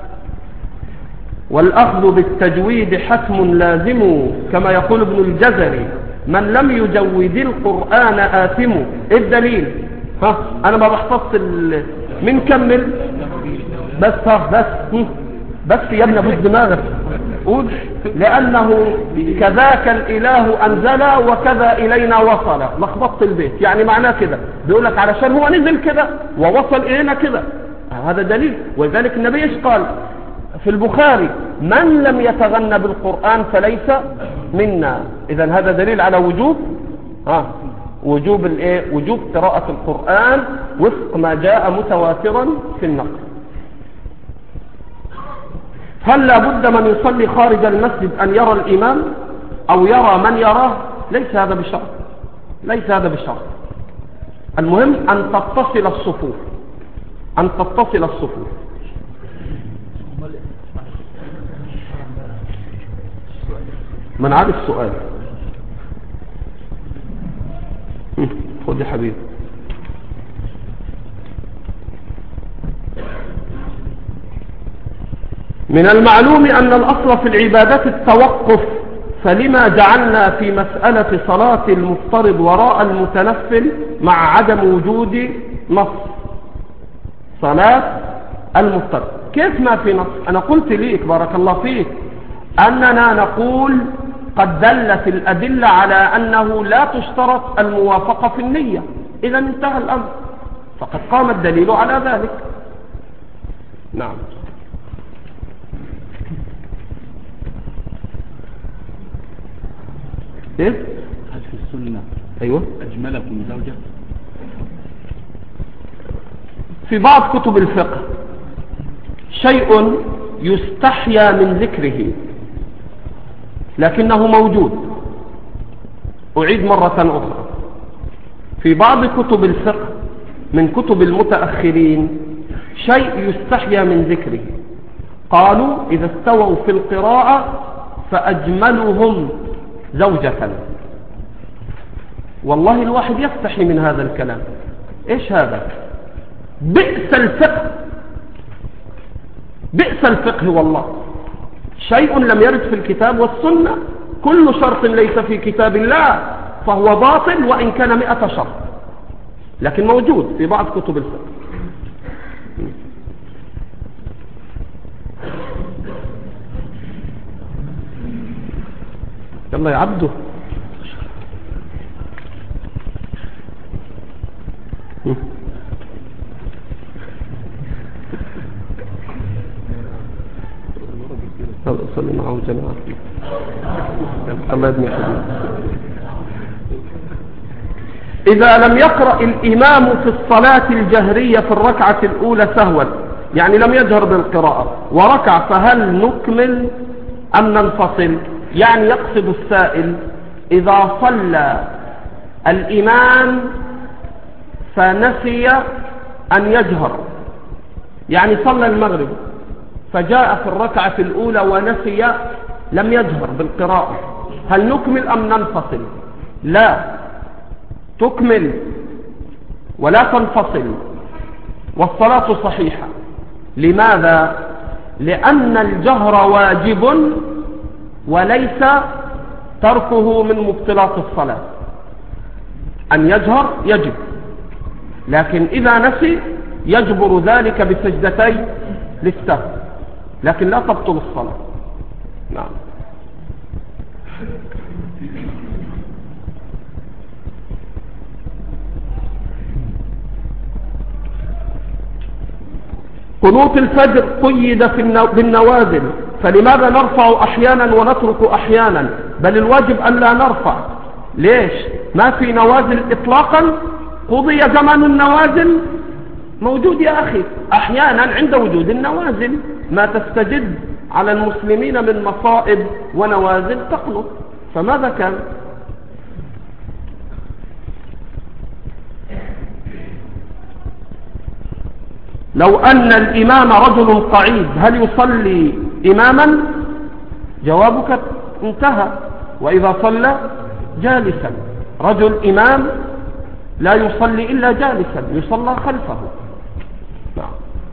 Speaker 2: والأخذ بالتجويد حتم لازم كما يقول ابن الجزري، من لم يجود القرآن آثم. إيه الدليل؟ ها أنا ما بحفظت من كمل بس ها بس بس يا ابن أبو دماغك قول. لأنه كذاك الإله أنزل وكذا إلينا وصل. لخبطت البيت، يعني معناه كده بيقول لك علشان هو نزل كده ووصل إلينا كده، هذا دليل. ولذلك النبي إيش قال في البخاري؟ من لم يتغنى بالقرآن فليس منا. إذن هذا دليل على وجوب ها وجوب الايه وجوب قراءة القرآن وفق ما جاء متواترا في النقل. هل لا بد من يصلي خارج المسجد أن يرى الإمام أو يرى من يراه؟ ليس هذا بشرط، ليس هذا بشرط. المهم أن تتصل الصفوف، أن تتصل الصفوف. من عارف السؤال؟ خذ يا حبيبي. من المعلوم أن الأصل في العبادات التوقف، فلما جعلنا في مسألة صلاة المفترض وراء المتنفل مع عدم وجود نص؟ صلاة المفترض كيف ما في نص؟ أنا قلت ليك بارك الله فيك أننا نقول قد دلت الأدلة على أنه لا تشترط الموافقة في النية، إذا انتهى الأمر، فقد قام الدليل على ذلك. نعم. إيه؟
Speaker 1: هل في السنة
Speaker 2: أيوة
Speaker 1: أجملكم زوجة؟
Speaker 2: في بعض كتب الفقه شيء يستحيا من ذكره لكنه موجود. أعيد مرة أخرى، في بعض كتب الفقه من كتب المتأخرين شيء يستحيا من ذكره. قالوا إذا استووا في القراءة فأجملهم زوجة. والله الواحد يستحي من هذا الكلام. إيش هذا؟ بئس الفقه، بئس الفقه والله. شيء لم يرد في الكتاب والسنة. كل شرط ليس في كتاب الله فهو باطل وإن كان مئة شرط، لكن موجود في بعض كتب الفقه. يلا يا عبده. صلي معه جماعة. الله يبني حبيبي. إذا لم يقرأ الإمام في الصلاة الجهرية في الركعة الأولى سهوا، يعني لم يجهر بالقراءة وركع، فهل نكمل أم ننفصل؟ يعني يقصد السائل إذا صلى الإمام فنسي أن يجهر، يعني صلى المغرب فجاء في الركعة الأولى ونسي لم يجهر بالقراءة، هل نكمل أم ننفصل؟ لا، تكمل ولا تنفصل، والصلاة صحيحة. لماذا؟ لأن الجهر واجب وليس تركه من مبطلات الصلاة. أن يجهر يجب، لكن إذا نسي يجبر ذلك بسجدتي للسهو، لكن لا تبطل الصلاة. نعم. قنوت الفجر قيد في النو... بالنوازل، فلماذا نرفع أحيانا ونترك أحيانا؟ بل الواجب أن لا نرفع. ليش؟ ما في نوازل إطلاقا؟ قضي زمن النوازل؟ موجود يا أخي، أحيانا عند وجود النوازل ما تستجد على المسلمين من مصائب ونوازل تقنط، فماذا كان؟ لو أن الإمام رجل قعيد هل يصلي إماما؟ جوابك انتهى. وإذا صلى جالسا، رجل إمام لا يصلي إلا جالسا، يصلى خلفه. نعم.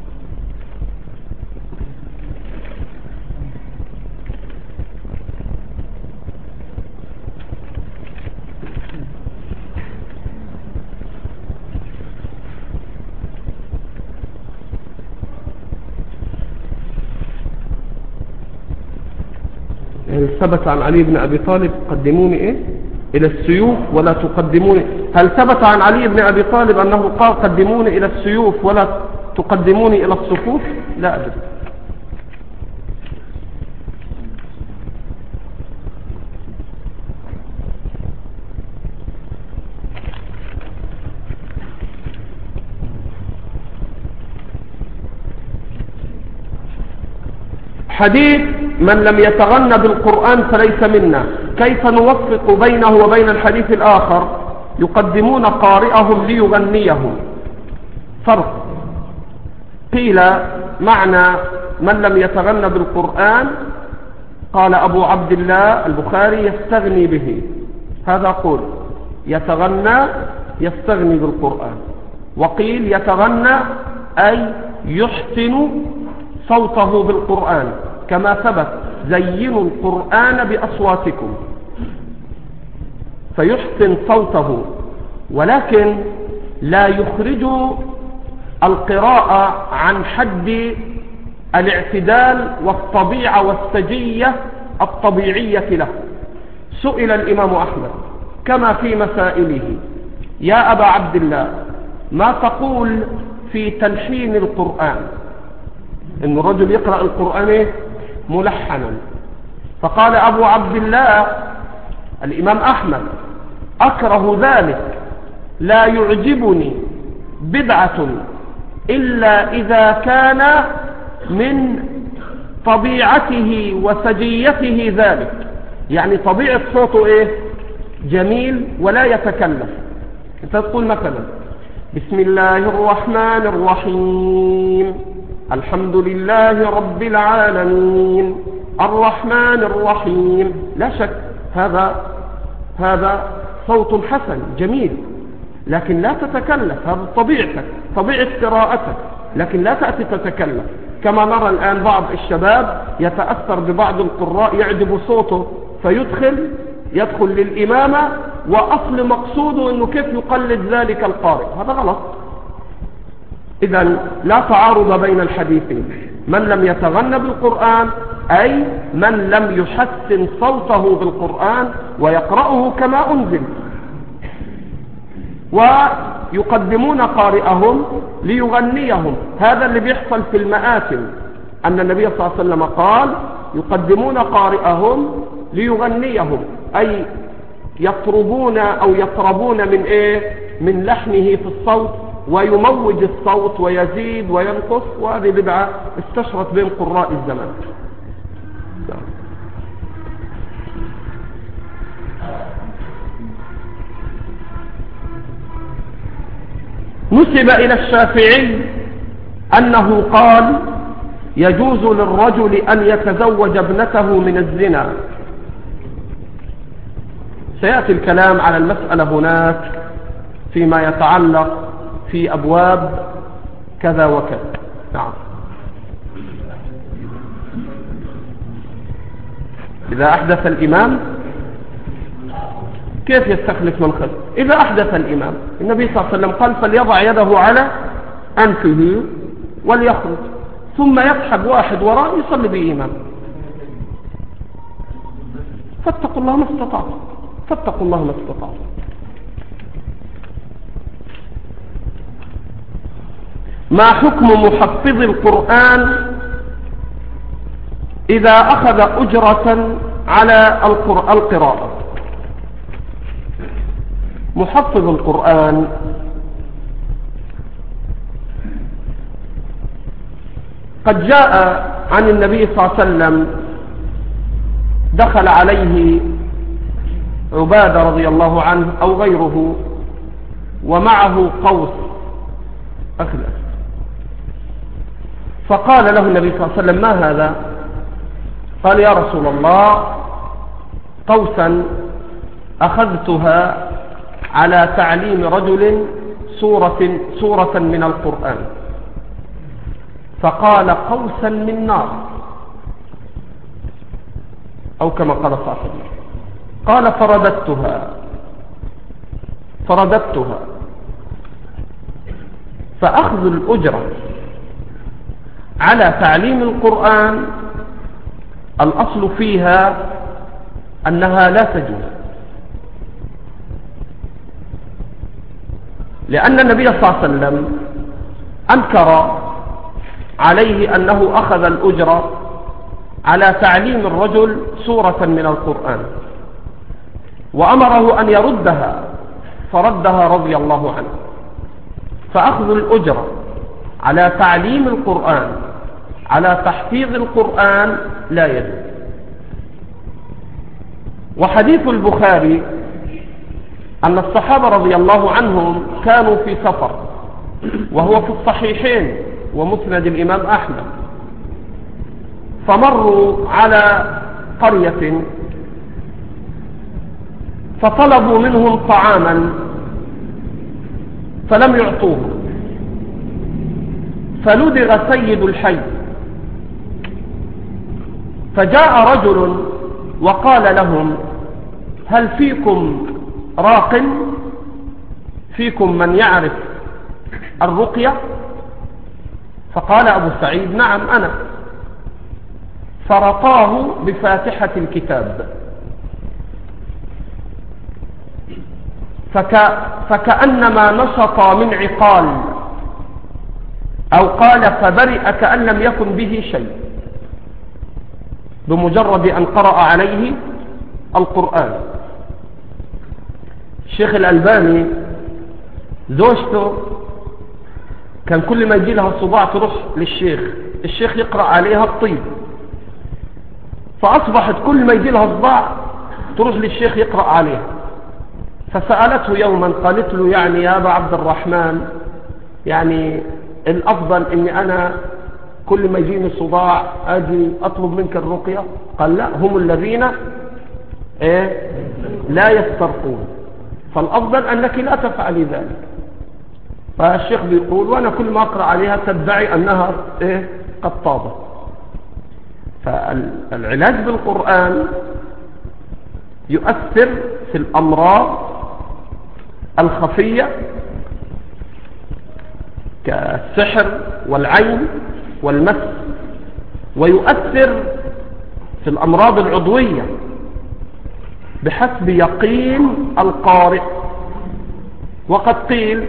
Speaker 2: ثبت عن علي بن أبي طالب قدموني إيه؟ إلى السيوف ولا تقدموني. هل ثبت عن علي بن أبي طالب أنه قال قدموني إلى السيوف ولا تقدموني إلى الصفوف؟ لا أدري. حديث من لم يتغنى بالقرآن فليس منا، كيف نوفق بينه وبين الحديث الآخر يقدمون قارئهم ليغنيهم؟ فرق. قيل معنى من لم يتغنى بالقرآن، قال أبو عبد الله البخاري يستغني به، هذا قول يتغنى يستغني بالقرآن. وقيل يتغنى أي يحسن صوته بالقرآن، كما ثبت زينوا القرآن بأصواتكم، فيحسن صوته، ولكن لا يخرج القراءة عن حد الاعتدال والطبيعة والسجية الطبيعية له. سئل الإمام أحمد كما في مسائله: يا أبا عبد الله، ما تقول في تلحين القرآن؟ إن الرجل يقرأ القرآن ملحنا. فقال أبو عبد الله الإمام أحمد: أكره ذلك، لا يعجبني بدعة إلا إذا كان من طبيعته وسجيته ذلك، يعني طبيعة صوته إيه؟ جميل ولا يتكلف. أنت تقول مثلا: بسم الله الرحمن الرحيم، الحمد لله رب العالمين، الرحمن الرحيم، لا شك هذا هذا صوت حسن جميل، لكن لا تتكلف، هذا طبيعتك، طبيعة قراءتك، لكن لا تأتي تتكلف. كما نرى الآن بعض الشباب يتأثر ببعض القراء يعجب صوته فيدخل يدخل للإمامة، وأصل مقصوده أنه كيف يقلد ذلك القارئ، هذا غلط. إذن لا تعارض بين الحديثين. من لم يتغنى بالقرآن أي من لم يحسن صوته بالقرآن ويقرأه كما أنزل، ويقدمون قارئهم ليغنيهم. هذا اللي بيحصل في المآتم، أن النبي صلى الله عليه وسلم قال: يقدمون قارئهم ليغنيهم، أي يطربون أو يطربون من إيه؟ من لحنه في الصوت، ويموج الصوت ويزيد وينقص. وهذه بدعة استشرت بين قراء الزمان. نسب إلى الشافعي أنه قال: يجوز للرجل أن يتزوج ابنته من الزنا. سيأتي الكلام على المسألة هناك فيما يتعلق في أبواب كذا وكذا. نعم. إذا أحدث الإمام كيف يستخلف من خلف؟ إذا أحدث الإمام، النبي صلى الله عليه وسلم قال: فليضع يده على أنفه وليخرج، ثم يسحب واحد وراء يصلي بإمام. فاتقوا الله ما استطعتم، فاتقوا الله ما استطعتم. ما حكم محفظ القرآن إذا أخذ أجرة على القراءة؟ محفظ القرآن قد جاء عن النبي صلى الله عليه وسلم دخل عليه عبادة رضي الله عنه أو غيره ومعه قوس أخلص، فقال له النبي صلى الله عليه وسلم: ما هذا؟ قال: يا رسول الله، قوسا أخذتها على تعليم رجل سورة, سورة من القرآن. فقال: قوسا من نار، أو كما قال صلى الله عليه وسلم. قال: فرددتها فرددتها فأخذ الأجرة على تعليم القرآن الأصل فيها أنها لا تجوز، لأن النبي صلى الله عليه وسلم أنكر عليه أنه أخذ الأجرة على تعليم الرجل سورة من القرآن، وأمره أن يردها فردها رضي الله عنه. فأخذ الأجرة على تعليم القرآن على تحفيظ القرآن لا يجوز. وحديث البخاري أن الصحابة رضي الله عنهم كانوا في سفر، وهو في الصحيحين ومسند الإمام أحمد، فمروا على قرية فطلبوا منهم طعاما فلم يعطوه، فلدغ سيد الحي، فجاء رجل وقال لهم: هل فيكم راق؟ فيكم من يعرف الرقية؟ فقال أبو سعيد: نعم أنا. فرقاه بفاتحة الكتاب، فك فكأنما نشط من عقال، أو قال فبرئ كأن لم يكن به شيء، بمجرد أن قرأ عليه القرآن. الشيخ الألباني زوجته كان كل ما يجي لها الصداع تروح للشيخ، الشيخ يقرأ عليها الطيب، فأصبحت كل ما يجي لها الصداع تروح للشيخ يقرأ عليها. فسألته يوما قالت له: يعني يا أبا عبد الرحمن، يعني الأفضل أني أنا كل ما يجيني الصداع أجي أطلب منك الرقية؟ قال: لا، هم الذين إيه لا يسترقون، فالأفضل أنك لا تفعلي ذلك. فالشيخ بيقول: وأنا كل ما أقرأ عليها تدعي أنها إيه قد طابت. فالعلاج بالقرآن يؤثر في الأمراض الخفية كالسحر والعين والمس، ويؤثر في الأمراض العضوية بحسب يقين القارئ. وقد قيل: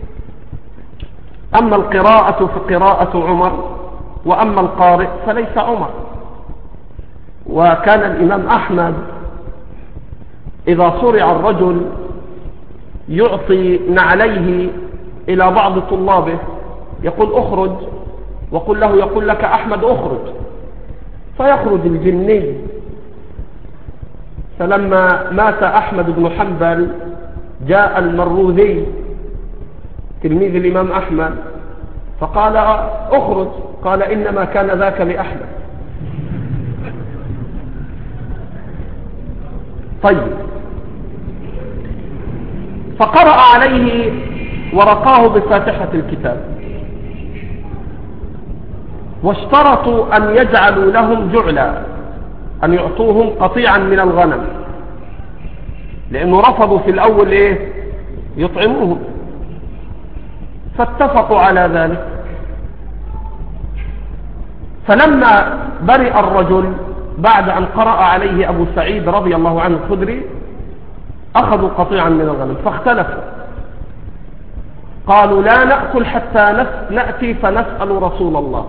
Speaker 2: أما القراءة فقراءة عمر، وأما القارئ فليس عمر. وكان الإمام أحمد إذا صرع الرجل يعطي نعليه إلى بعض طلابه، يقول: أخرج، وقل له يقول لك أحمد أخرج، فيخرج الجني. فلما مات أحمد بن حنبل جاء المروذي تلميذ الإمام أحمد فقال: أخرج، قال: إنما كان ذاك لأحمد. طيب، فقرأ عليه ورقاه بفاتحة الكتاب، واشترطوا أن يجعلوا لهم جعلا، أن يعطوهم قطيعا من الغنم، لأنه رفضوا في الأول إيه يطعموهم، فاتفقوا على ذلك. فلما برئ الرجل بعد أن قرأ عليه أبو سعيد رضي الله عنه الخدري أخذوا قطيعا من الغنم، فاختلفوا، قالوا: لا نأكل حتى نأتي فنسأل رسول الله.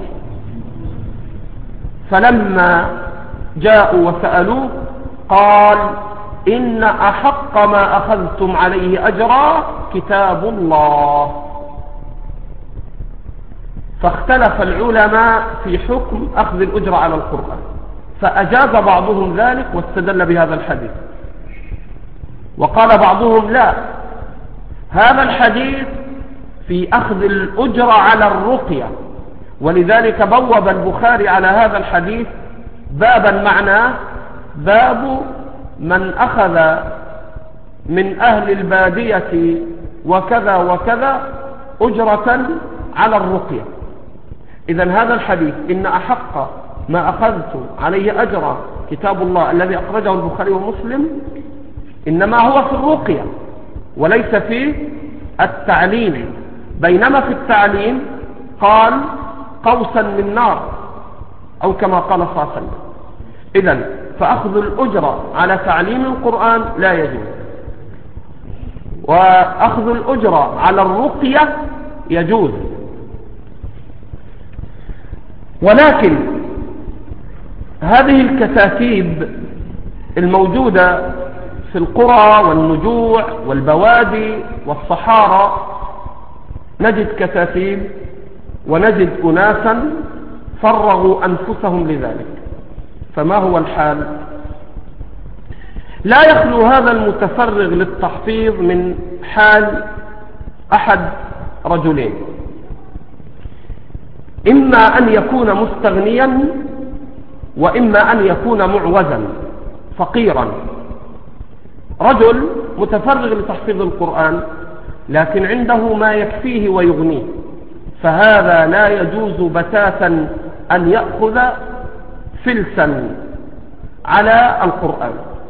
Speaker 2: فلما جاءوا وسألوه قال: إن أحق ما أخذتم عليه أجرا كتاب الله. فاختلف العلماء في حكم أخذ الأجرة على القرآن، فأجاز بعضهم ذلك واستدل بهذا الحديث، وقال بعضهم: لا، هذا الحديث في أخذ الأجرة على الرقية، ولذلك بوب البخاري على هذا الحديث بابا معناه باب من أخذ من أهل البادية وكذا وكذا أجرة على الرقية. إذن هذا الحديث إن أحق ما أخذت عليه أجر كتاب الله الذي أخرجه البخاري ومسلم إنما هو في الرقية وليس في التعليم، بينما في التعليم قال قوسا من نار أو كما قال صلى الله عليه وسلم. إذن فأخذ الأجرة على تعليم القرآن لا يجوز، وأخذ الأجرة على الرقية يجوز. ولكن هذه الكتاتيب الموجودة في القرى والنجوع والبوادي والصحارى، نجد كتاتيب ونجد أناسا فرغوا أنفسهم لذلك. فما هو الحال؟ لا يخلو هذا المتفرغ للتحفيظ من حال أحد رجلين: إما أن يكون مستغنيا، وإما أن يكون معوزا فقيرا. رجل متفرغ لتحفيظ القرآن لكن عنده ما يكفيه ويغنيه، فهذا لا يجوز بتاتا أن يأخذ فلسا على القرآن.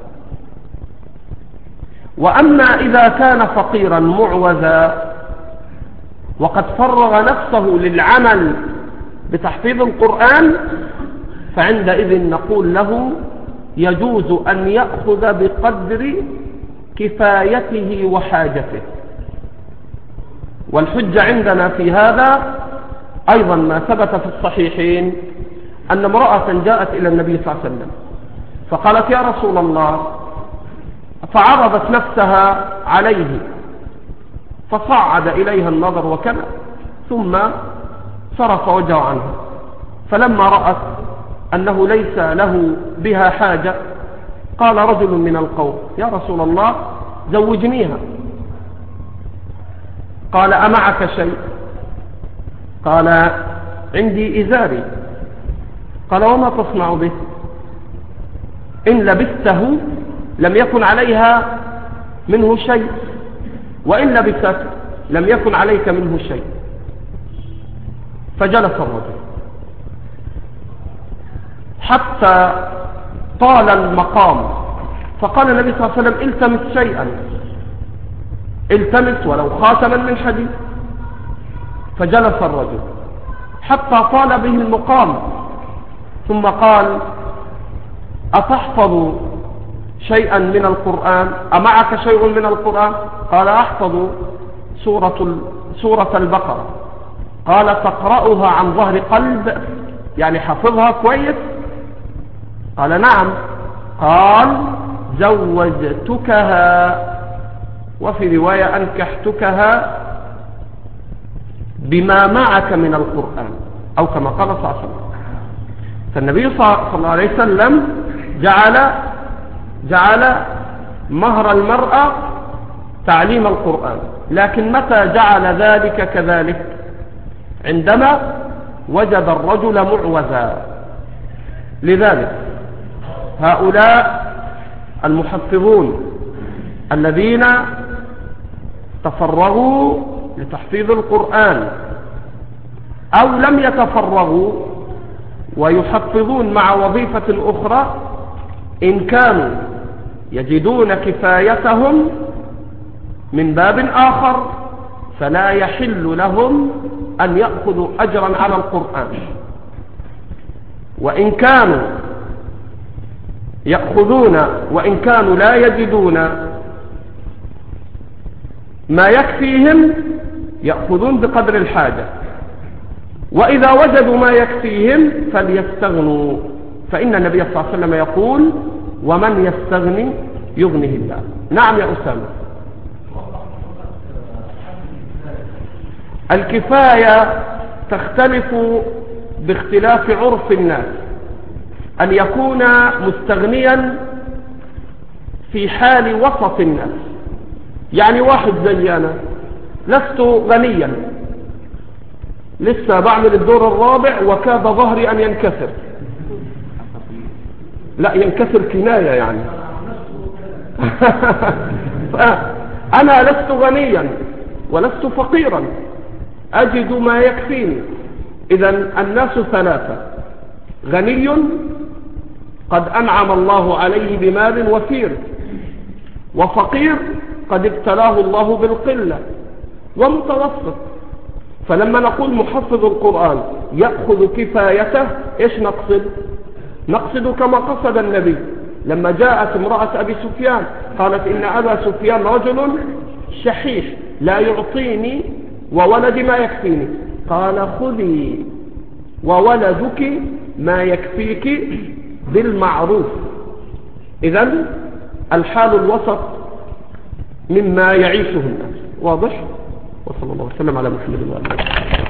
Speaker 2: وأما إذا كان فقيرا معوزا وقد فرغ نفسه للعمل بتحفيظ القرآن، فعندئذ نقول له يجوز أن يأخذ بقدر كفايته وحاجته. والحجة عندنا في هذا أيضا ما ثبت في الصحيحين أن امرأة جاءت إلى النبي صلى الله عليه وسلم فقالت: يا رسول الله، فعرضت نفسها عليه فصعد إليها النظر وكذا، ثم صرف وجهه عنها. فلما رأت أنه ليس له بها حاجة قال رجل من القوم: يا رسول الله، زوجنيها. قال: أمعك شيء؟ قال: عندي إزاري. قال: وما تصنع به؟ إن لبسته لم يكن عليها منه شيء، وإن لبست لم يكن عليك منه شيء. فجلس الرجل حتى طال المقام، فقال النبي صلى الله عليه وسلم: التمس شيئا، التمس ولو خاتما من حديد. فجلس الرجل حتى طال به المقام، ثم قال: أتحفظ شيئا من القرآن؟ أمعك شيء من القرآن؟ قال: أحفظ سورة, سورة البقرة. قال: تقرأها عن ظهر قلب، يعني حفظها كويس؟ قال: نعم. قال: زوجتكها، وفي رواية أنكحتكها بما معك من القرآن، أو كما قال صلى الله عليه وسلم. فالنبي صلى الله عليه وسلم جعل جعل مهر المرأة تعليم القرآن، لكن متى جعل ذلك كذلك؟ عندما وجد الرجل معوزا. لذلك هؤلاء المحفظون الذين تفرغوا لتحفيظ القرآن أو لم يتفرغوا ويحفظون مع وظيفة أخرى، إن كانوا يجدون كفايتهم من باب آخر فلا يحل لهم أن يأخذوا أجرا على القرآن. وإن كانوا يأخذون وإن كانوا لا يجدون ما يكفيهم يأخذون بقدر الحاجة، وإذا وجدوا ما يكفيهم فليستغنوا، فإن النبي صلى الله عليه وسلم يقول: ومن يستغني يغنه الله. نعم يا أسامة. الكفاية تختلف باختلاف عرف الناس. أن يكون مستغنيا في حال وسط الناس، يعني واحد زي أنا لست غنيا، لسه بعمل الدور الرابع وكاد ظهري أن ينكسر. لا، ينكسر كناية يعني. أنا لست غنيا ولست فقيرا، أجد ما يكفيني. إذن الناس ثلاثة: غني قد أنعم الله عليه بمال وفير، وفقير قد ابتلاه الله بالقلة، ومتوسط. فلما نقول محفظ القرآن يأخذ كفايته، إيش نقصد؟ نقصد كما قصد النبي لما جاءت امرأة أبي سفيان قالت: إن أبا سفيان رجل شحيح لا يعطيني وولدي ما يكفيني. قال: خذي وولدك ما يكفيك بالمعروف. إذن الحال الوسط مما يعيشه الناس. واضح؟ وصلى الله وسلم على محمد وعلى آله.